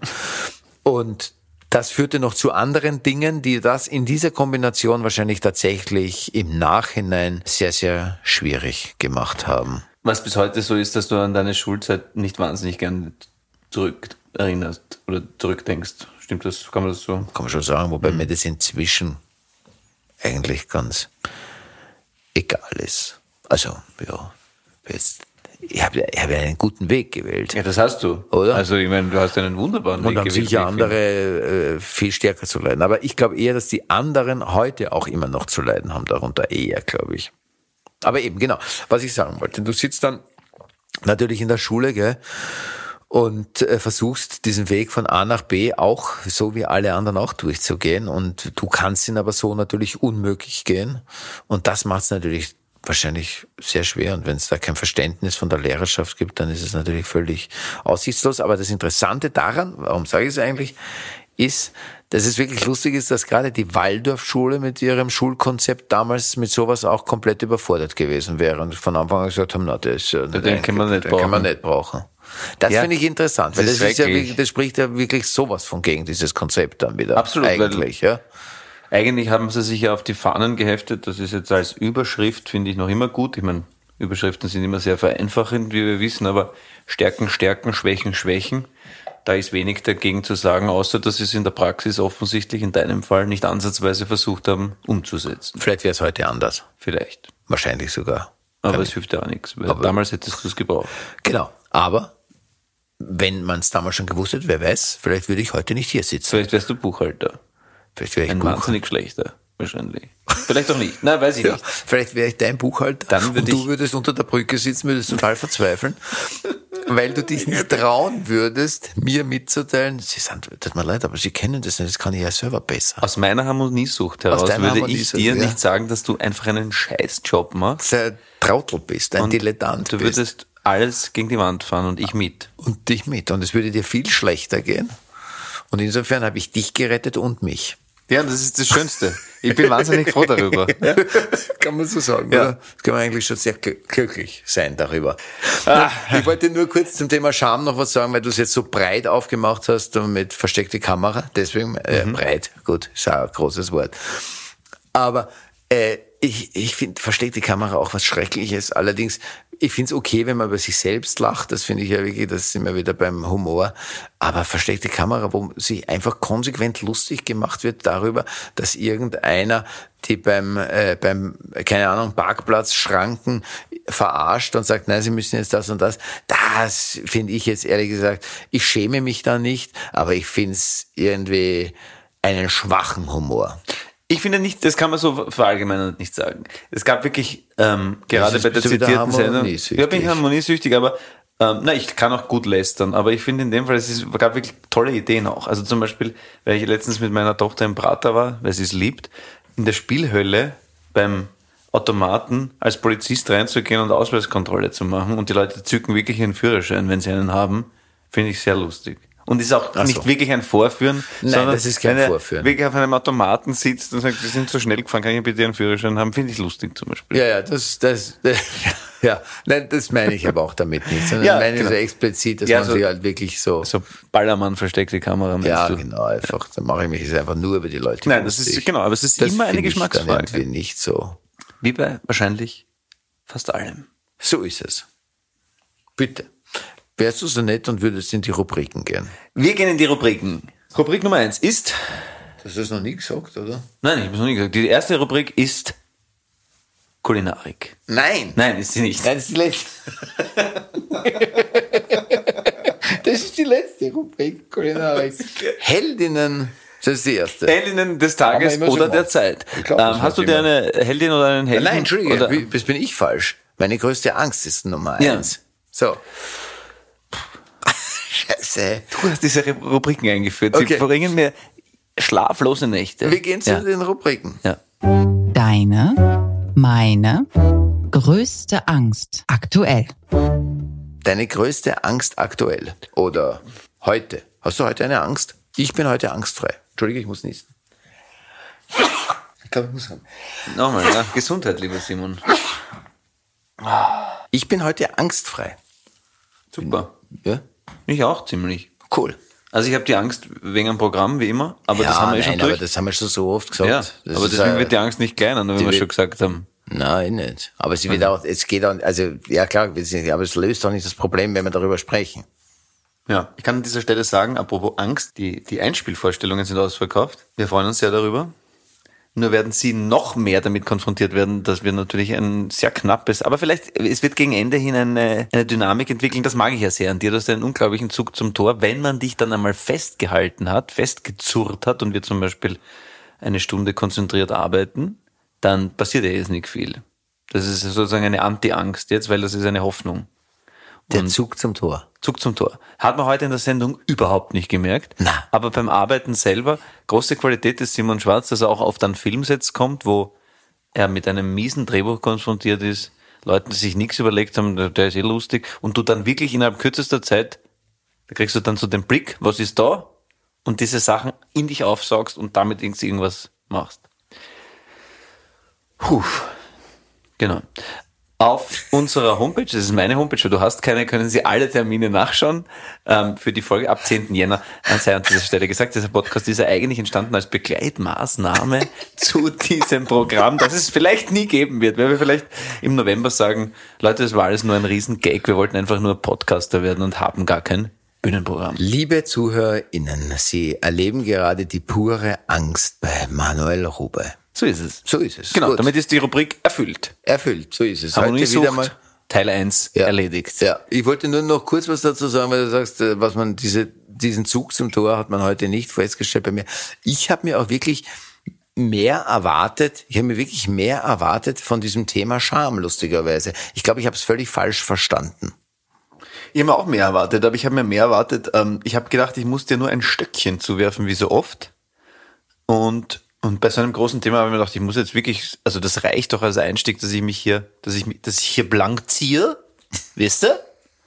Und das führte noch zu anderen Dingen, die das in dieser Kombination wahrscheinlich tatsächlich im Nachhinein sehr, sehr schwierig gemacht haben. Was bis heute so ist, dass du an deine Schulzeit nicht wahnsinnig gern zurück erinnerst oder zurückdenkst. Stimmt das? Kann man das so? Kann man schon sagen, wobei mhm. mir das inzwischen eigentlich ganz egal ist. Also, ja, jetzt, ich habe ich hab einen guten Weg gewählt. Ja, das hast du. Oder? Also, ich meine, du hast einen wunderbaren Und Weg gewählt. Und haben sicher andere äh, viel stärker zu leiden. Aber ich glaube eher, dass die anderen heute auch immer noch zu leiden haben, darunter eher, glaube ich. Aber eben, genau, was ich sagen wollte. Du sitzt dann natürlich in der Schule, gell, und äh, versuchst diesen Weg von A nach B auch, so wie alle anderen auch durchzugehen. Und du kannst ihn aber so natürlich unmöglich gehen. Und das macht es natürlich wahrscheinlich sehr schwer. Und wenn es da kein Verständnis von der Lehrerschaft gibt, dann ist es natürlich völlig aussichtslos. Aber das Interessante daran, warum sage ich es eigentlich, ist, dass es wirklich lustig ist, dass gerade die Waldorfschule mit ihrem Schulkonzept damals mit sowas auch komplett überfordert gewesen wäre und von Anfang an gesagt haben, na, das, den den kann man nicht den brauchen. Kann man nicht brauchen. Das ja, finde ich interessant, weil das, das, ist ja wirklich, das spricht ja wirklich sowas von gegen dieses Konzept dann wieder. Absolut. Eigentlich, ja. Eigentlich haben sie sich ja auf die Fahnen geheftet, das ist jetzt als Überschrift, finde ich noch immer gut. Ich meine, Überschriften sind immer sehr vereinfachend, wie wir wissen, aber Stärken, Stärken, Schwächen, Schwächen. Da ist wenig dagegen zu sagen, außer dass sie es in der Praxis offensichtlich in deinem Fall nicht ansatzweise versucht haben, umzusetzen. Vielleicht wäre es heute anders. Vielleicht. Wahrscheinlich sogar. Aber es hilft ja auch nichts, weil aber damals hättest du es gebraucht. Genau, aber wenn man es damals schon gewusst hätte, wer weiß, vielleicht würde ich heute nicht hier sitzen. Vielleicht wärst du Buchhalter. Vielleicht wäre ich Ein Buchhalter. wahnsinnig schlechter, wahrscheinlich. Vielleicht auch nicht. Nein, weiß ich ja, nicht. Vielleicht wäre ich dein Buchhalter Dann würd und du ich würdest unter der Brücke sitzen, würdest total verzweifeln, weil du dich nicht trauen würdest, mir mitzuteilen, Sie sind, tut mir leid, aber Sie kennen das nicht, das kann ich ja selber besser. Aus meiner Harmoniesucht heraus würde Harmoniesucht, ich dir ja. nicht sagen, dass du einfach einen Scheißjob machst. Dass du ein Trautel bist, ein und Dilettant du bist. würdest alles gegen die Wand fahren und ich mit. Und dich mit. Und es würde dir viel schlechter gehen. Und insofern habe ich dich gerettet und mich. Ja, das ist das Schönste. Ich bin wahnsinnig froh darüber. Ja, kann man so sagen, ja. Oder? Das kann man eigentlich schon sehr glücklich sein darüber. Ah. Ich wollte nur kurz zum Thema Scham noch was sagen, weil du es jetzt so breit aufgemacht hast mit versteckte Kamera. Deswegen, äh, mhm. breit, gut, ist auch ein großes Wort. Aber äh, ich, ich finde versteckte Kamera auch was Schreckliches. Allerdings, ich finde es okay, wenn man über sich selbst lacht. Das finde ich ja wirklich, das sind wir wieder beim Humor. Aber versteckte Kamera, wo sich einfach konsequent lustig gemacht wird darüber, dass irgendeiner die beim, äh, beim, keine Ahnung, Parkplatz Schranken verarscht und sagt, nein, Sie müssen jetzt das und das. Das finde ich jetzt ehrlich gesagt, ich schäme mich da nicht, aber ich finde es irgendwie einen schwachen Humor. Ich finde nicht, das kann man so verallgemeinert nicht sagen. Es gab wirklich, ähm, gerade bei der zitierten Sendung, ja, bin ich harmoniesüchtig, aber ähm, na, ich kann auch gut lästern, aber ich finde in dem Fall, es ist, gab wirklich tolle Ideen auch. Also zum Beispiel, weil ich letztens mit meiner Tochter im Prater war, weil sie es liebt, in der Spielhölle beim Automaten als Polizist reinzugehen und Ausweiskontrolle zu machen und die Leute zücken wirklich ihren Führerschein, wenn sie einen haben, finde ich sehr lustig. Und ist auch Ach nicht so. wirklich ein Vorführen, Nein, sondern das ist kein wenn er Vorführen. wirklich auf einem Automaten sitzt und sagt, wir sind so schnell gefahren, kann ich bitte einen Führerschein haben, finde ich lustig zum Beispiel. Ja, ja, das, das, das ja, nein, das meine ich aber auch damit nicht, sondern Ja, ich meine genau. so explizit, dass Ja, man so- sich halt wirklich so, So Ballermann versteckte Kamera, meinst ja, du? genau, einfach, da mache ich mich jetzt einfach nur über die Leute Nein, das lustig. ist, genau, aber es ist Das immer eine finde ich dann Geschmacksfrage. irgendwie nicht so. Wie bei wahrscheinlich fast allem. So ist es. Bitte. Wärst du so nett und würdest in die Rubriken gehen? Wir gehen in die Rubriken. Rubrik Nummer eins ist, Das hast du noch nie gesagt, oder? nein, ich habe es noch nie gesagt, die erste Rubrik ist Kulinarik. Nein! Nein, ist sie nicht. Nein, das ist die letzte. Das ist die letzte Rubrik, Kulinarik. Heldinnen Das ist die erste. Heldinnen des Haben wir Tages immer so oder gemacht. der Zeit. Ich glaub, das ähm, hast du macht dir immer. eine Heldin oder einen Helden? Nein, Entschuldige, Oder? wie- das bin ich falsch. Meine größte Angst ist Nummer Ja. eins. So. Scheiße. Du hast diese Rubriken eingeführt. Sie Okay. bringen mir schlaflose Nächte. Wir gehen zu ja. den Rubriken. Ja. Deine, meine größte Angst aktuell. Deine größte Angst aktuell oder heute. Hast du heute eine Angst? Ich bin heute angstfrei. Entschuldige, ich muss niesen. Ich glaube, ich muss haben. Nochmal, ja. Gesundheit, lieber Simon. Ich bin heute angstfrei. Super. Ja? Ich auch ziemlich. Cool. Also ich habe die Angst wegen einem Programm, wie immer, aber ja, das haben wir eh schon nein, aber durch. das haben wir schon so oft gesagt. Ja, Das aber ist, deswegen äh, wird die Angst nicht kleiner, nur wie wir wird- schon gesagt haben. Nein, nicht. Aber sie wird auch, es geht auch, also, ja klar, wir sind- aber es löst doch nicht das Problem, wenn wir darüber sprechen. Ja, ich kann an dieser Stelle sagen, apropos Angst, die, die Einspielvorstellungen sind ausverkauft. Wir freuen uns sehr darüber. Nur werden Sie noch mehr damit konfrontiert werden, dass wir natürlich ein sehr knappes, aber vielleicht, es wird gegen Ende hin eine, eine Dynamik entwickeln, das mag ich ja sehr an dir, du hast einen unglaublichen Zug zum Tor. Wenn man dich dann einmal festgehalten hat, festgezurrt hat und wir zum Beispiel eine Stunde konzentriert arbeiten, dann passiert ja jetzt nicht viel. Das ist sozusagen eine Anti-Angst jetzt, weil das ist eine Hoffnung. Der Und- Zug zum Tor. Zug zum Tor. Hat man heute in der Sendung überhaupt nicht gemerkt. Na. Aber beim Arbeiten selber, große Qualität des Simon Schwarz, dass er auch oft an Filmsets kommt, wo er mit einem miesen Drehbuch konfrontiert ist, Leuten, die sich nichts überlegt haben, der- der ist eh lustig, und du dann wirklich innerhalb kürzester Zeit, da kriegst du dann so den Blick, was ist da? Und diese Sachen in dich aufsaugst und damit irgendwas machst. Puh. Genau. Auf unserer Homepage, das ist meine Homepage, weil du hast keine, können Sie alle Termine nachschauen ähm, für die Folge ab zehnten Jänner. Dann sei an dieser Stelle gesagt, dieser Podcast ist ja eigentlich entstanden als Begleitmaßnahme zu diesem Programm, das es vielleicht nie geben wird, weil wir vielleicht im November sagen, Leute, das war alles nur ein Riesengag, wir wollten einfach nur Podcaster werden und haben gar kein Bühnenprogramm. Liebe ZuhörerInnen, Sie erleben gerade die pure Angst bei Manuel Rube. So ist es. So ist es. Genau, Gut. damit ist die Rubrik erfüllt. Erfüllt, so ist es. Heute Harmoniesucht, wieder mal. Teil eins Ja. erledigt. Ja, ich wollte nur noch kurz was dazu sagen, weil du sagst, äh, was man diese diesen Zug zum Tor hat man heute nicht festgestellt bei mir. Ich habe mir auch wirklich mehr erwartet, ich habe mir wirklich mehr erwartet von diesem Thema Scham, lustigerweise. Ich glaube, ich habe es völlig falsch verstanden. Ich habe mir auch mehr erwartet, aber ich habe mir mehr erwartet. Ähm, ich habe gedacht, ich muss dir nur ein Stöckchen zuwerfen, wie so oft. Und und bei so einem großen Thema habe ich mir gedacht, ich muss jetzt wirklich, also das reicht doch als Einstieg, dass ich mich hier, dass ich mich, dass ich hier blank ziehe, wisst ihr?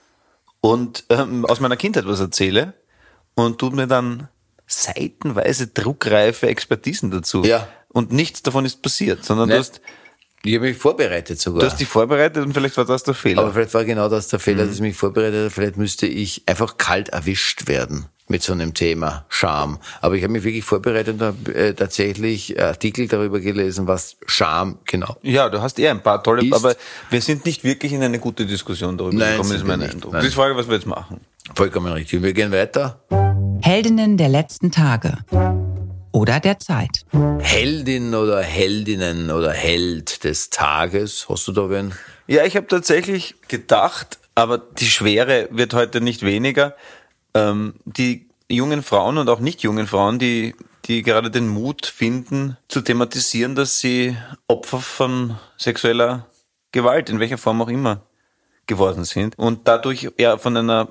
Und ähm, aus meiner Kindheit was erzähle und du mir dann seitenweise druckreife Expertisen dazu. Ja. Und nichts davon ist passiert, sondern du Nicht. hast, Ich habe mich vorbereitet sogar. du hast dich vorbereitet und vielleicht war das der Fehler. Aber vielleicht war genau das der Fehler, Mhm. dass ich mich vorbereitet habe. Vielleicht müsste ich einfach kalt erwischt werden mit so einem Thema Scham. Aber ich habe mich wirklich vorbereitet und habe äh, tatsächlich Artikel darüber gelesen, was Scham genau. Ja, du hast eher ein paar tolle, Ist- aber wir sind nicht wirklich in eine gute Diskussion darüber Nein, gekommen, sind ist wir mein nicht. Eindruck. Nein. Das ist die Frage, was wir jetzt machen. Vollkommen richtig. Wir gehen weiter. Heldinnen der letzten Tage oder der Zeit. Heldin oder Heldinnen oder Held des Tages. Hast du da wen? Ja, ich habe tatsächlich gedacht, aber die Schwere wird heute nicht weniger. Ähm, die jungen Frauen und auch nicht jungen Frauen, die, die gerade den Mut finden, zu thematisieren, dass sie Opfer von sexueller Gewalt, in welcher Form auch immer, geworden sind und dadurch eher von einer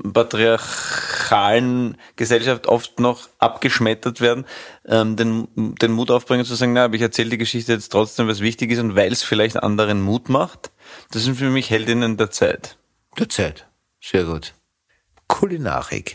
patriarchalen Gesellschaft oft noch abgeschmettert werden, ähm, den, den Mut aufbringen zu sagen, na, aber ich erzähle die Geschichte jetzt trotzdem, was wichtig ist und weil es vielleicht anderen Mut macht. Das sind für mich Heldinnen der Zeit. Der Zeit. Sehr gut. Kulinarik.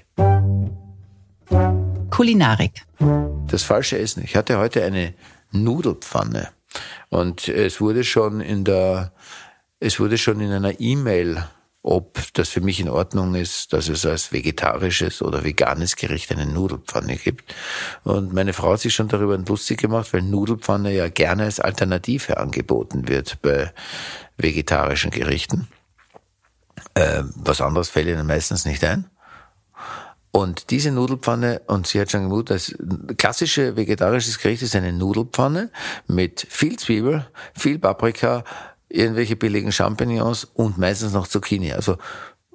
Kulinarik. Das falsche Essen. Ich hatte heute eine Nudelpfanne und es wurde schon in der, es wurde schon in einer E-Mail, ob das für mich in Ordnung ist, dass es als vegetarisches oder veganes Gericht eine Nudelpfanne gibt. Und meine Frau hat sich schon darüber lustig gemacht, weil Nudelpfanne ja gerne als Alternative angeboten wird bei vegetarischen Gerichten. Äh, was anderes fällt ihnen meistens nicht ein. Und diese Nudelpfanne, und sie hat schon gemutet, das klassische vegetarisches Gericht ist eine Nudelpfanne mit viel Zwiebel, viel Paprika, irgendwelche billigen Champignons und meistens noch Zucchini. Also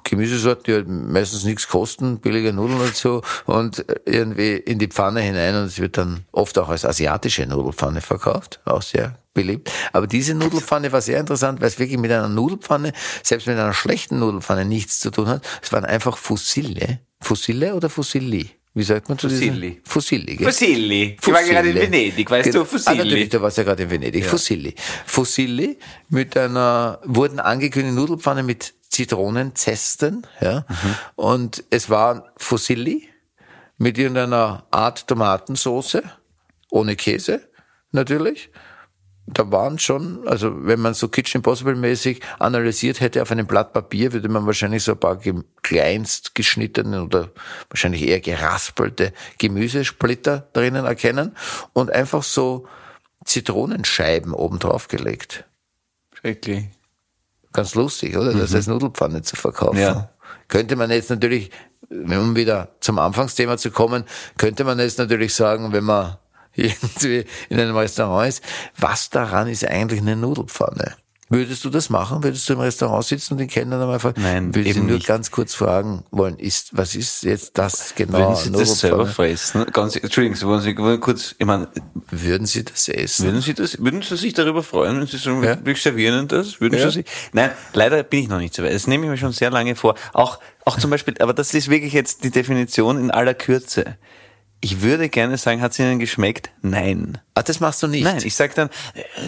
Gemüsesorten, die halt meistens nichts kosten, billige Nudeln und so, und irgendwie in die Pfanne hinein, und es wird dann oft auch als asiatische Nudelpfanne verkauft, auch sehr beliebt. Aber diese Nudelpfanne war sehr interessant, weil es wirklich mit einer Nudelpfanne, selbst mit einer schlechten Nudelpfanne, nichts zu tun hat. Es waren einfach Fusilli. Fusilli oder Fusilli? Wie sagt man zu diesem? Fusilli. Fusilli, gell? Fusilli. Ich war gerade in Venedig, weißt Genau. du, Fusilli. Ah, natürlich, du warst ja gerade in Venedig. Ja. Fusilli. Fusilli mit einer, wurden angekündigt Nudelpfanne mit Zitronenzesten, ja. Mhm. Und es war Fusilli mit irgendeiner Art Tomatensauce, ohne Käse, natürlich. Da waren schon, also wenn man so Kitchen Impossible mäßig analysiert hätte auf einem Blatt Papier, würde man wahrscheinlich so ein paar kleinst geschnittene oder wahrscheinlich eher geraspelte Gemüsesplitter drinnen erkennen und einfach so Zitronenscheiben oben drauf gelegt. Schrecklich. Ganz lustig, oder? Das als Nudelpfanne zu verkaufen. Ja. Könnte man jetzt natürlich, um wieder zum Anfangsthema zu kommen, könnte man jetzt natürlich sagen, wenn man irgendwie in einem Restaurant ist, was daran ist eigentlich eine Nudelpfanne? Würdest du das machen? Würdest du im Restaurant sitzen und den Kellner dann mal fragen? Nein, würde ich eben nur nicht. ganz kurz fragen wollen, ist, was ist jetzt das genau? Würden Sie das selber Nudelpfanne? fressen? Ganz, Entschuldigung, Sie wollen Sie wollen kurz, ich meine, Würden Sie das essen? würden Sie das, würden Sie sich darüber freuen, wenn Sie sagen, Ja. wir servieren Ihnen das? Würden Ja. Sie sich? Nein, leider bin ich noch nicht so weit. Das nehme ich mir schon sehr lange vor. Auch, auch zum Beispiel, aber das ist wirklich jetzt die Definition in aller Kürze. Ich würde gerne sagen, hat es Ihnen geschmeckt? Nein. Ah, das machst du nicht? Nein, ich sag dann,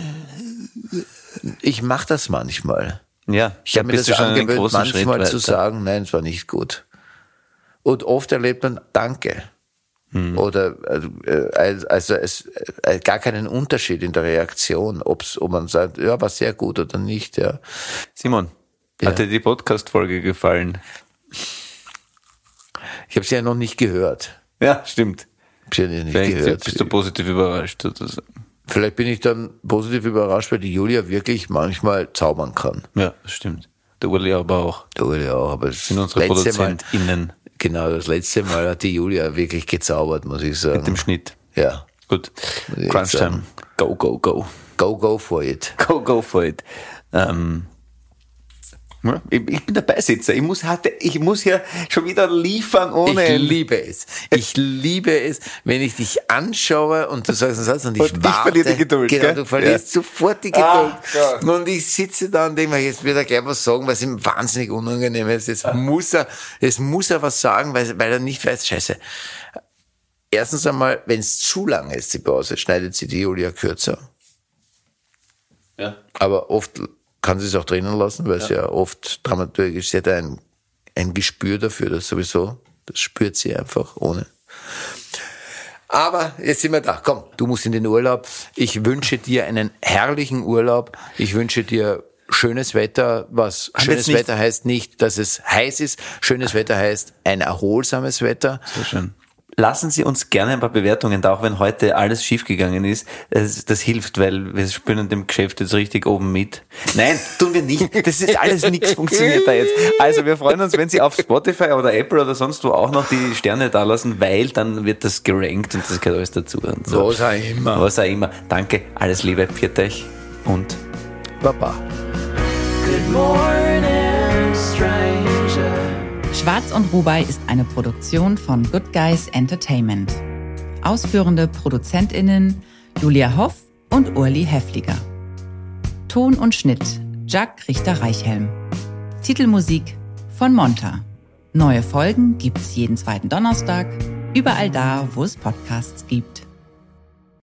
Ich mache das manchmal. ja, Ich habe mir das bist du schon einen angewöhnt, großen Schritt manchmal zu weiter. sagen, nein, es war nicht gut. Und oft erlebt man Danke. Hm. Oder äh, also es äh, gar keinen Unterschied in der Reaktion, ob's, ob man sagt, ja, war sehr gut oder nicht. Ja. Simon, Ja. hat dir die Podcast-Folge gefallen? Ich habe sie ja noch nicht gehört. Ja, stimmt. Ich habe sie ja nicht Vielleicht gehört. bist du positiv überrascht sozusagen. Vielleicht bin ich dann positiv überrascht, weil die Julia wirklich manchmal zaubern kann. Ja, das stimmt. Der Uli aber auch. Der Julia auch, aber das Sind unsere letzte Mal, ProduzentInnen genau, das letzte Mal hat die Julia wirklich gezaubert, muss ich sagen. mit dem Schnitt. Ja. Gut. ich Crunch Time. sagen. Go, go, go. Go, go for it. Go, go for it. Ähm, ja, ich, ich bin der Beisitzer. Ich muss, hatte, ich muss hier schon wieder liefern ohne. Ich liebe es. Ich liebe es, wenn ich dich anschaue und du sagst einen Satz und ich Und ich warte. verliere die Geduld, Genau, gell? du verlierst Ja. sofort die Geduld. Ah, Gott. und ich sitze da und denke mir, jetzt wird er gleich was sagen, was ihm wahnsinnig unangenehm ist. Jetzt muss er, jetzt muss er was sagen, weil, weil er nicht weiß, scheiße. Erstens einmal, wenn es zu lang ist, die Pause, schneidet sie die Julia kürzer. Ja. Aber oft kann sie es auch drinnen lassen, weil sie ja oft dramaturgisch, sie hat ein, ein Gespür dafür, das sowieso, das spürt sie einfach ohne. Aber jetzt sind wir da. Komm, du musst in den Urlaub. Ich wünsche dir einen herrlichen Urlaub. Ich wünsche dir schönes Wetter. Was Haben wir schönes jetzt nicht- Wetter heißt nicht, dass es heiß ist. Schönes Wetter heißt ein erholsames Wetter. Sehr schön. Lassen Sie uns gerne ein paar Bewertungen da, auch wenn heute alles schiefgegangen ist. Das, das hilft, weil wir spüren in dem Geschäft jetzt richtig oben mit. Nein, tun wir nicht. Das ist alles nichts funktioniert da jetzt. Also wir freuen uns, wenn Sie auf Spotify oder Apple oder sonst wo auch noch die Sterne da lassen, weil dann wird das gerankt und das gehört alles dazu. Und so. Was auch immer. Was auch immer. Danke, alles Liebe, pfiat euch und Baba. Good morning, stranger. Schwarz und Rubai ist eine Produktion von Good Guys Entertainment. Ausführende ProduzentInnen Julia Hoff und Urli Häfliger. Ton und Schnitt Jack Richter-Reichhelm. Titelmusik von Monta. Neue Folgen gibt's jeden zweiten Donnerstag, überall da, wo es Podcasts gibt.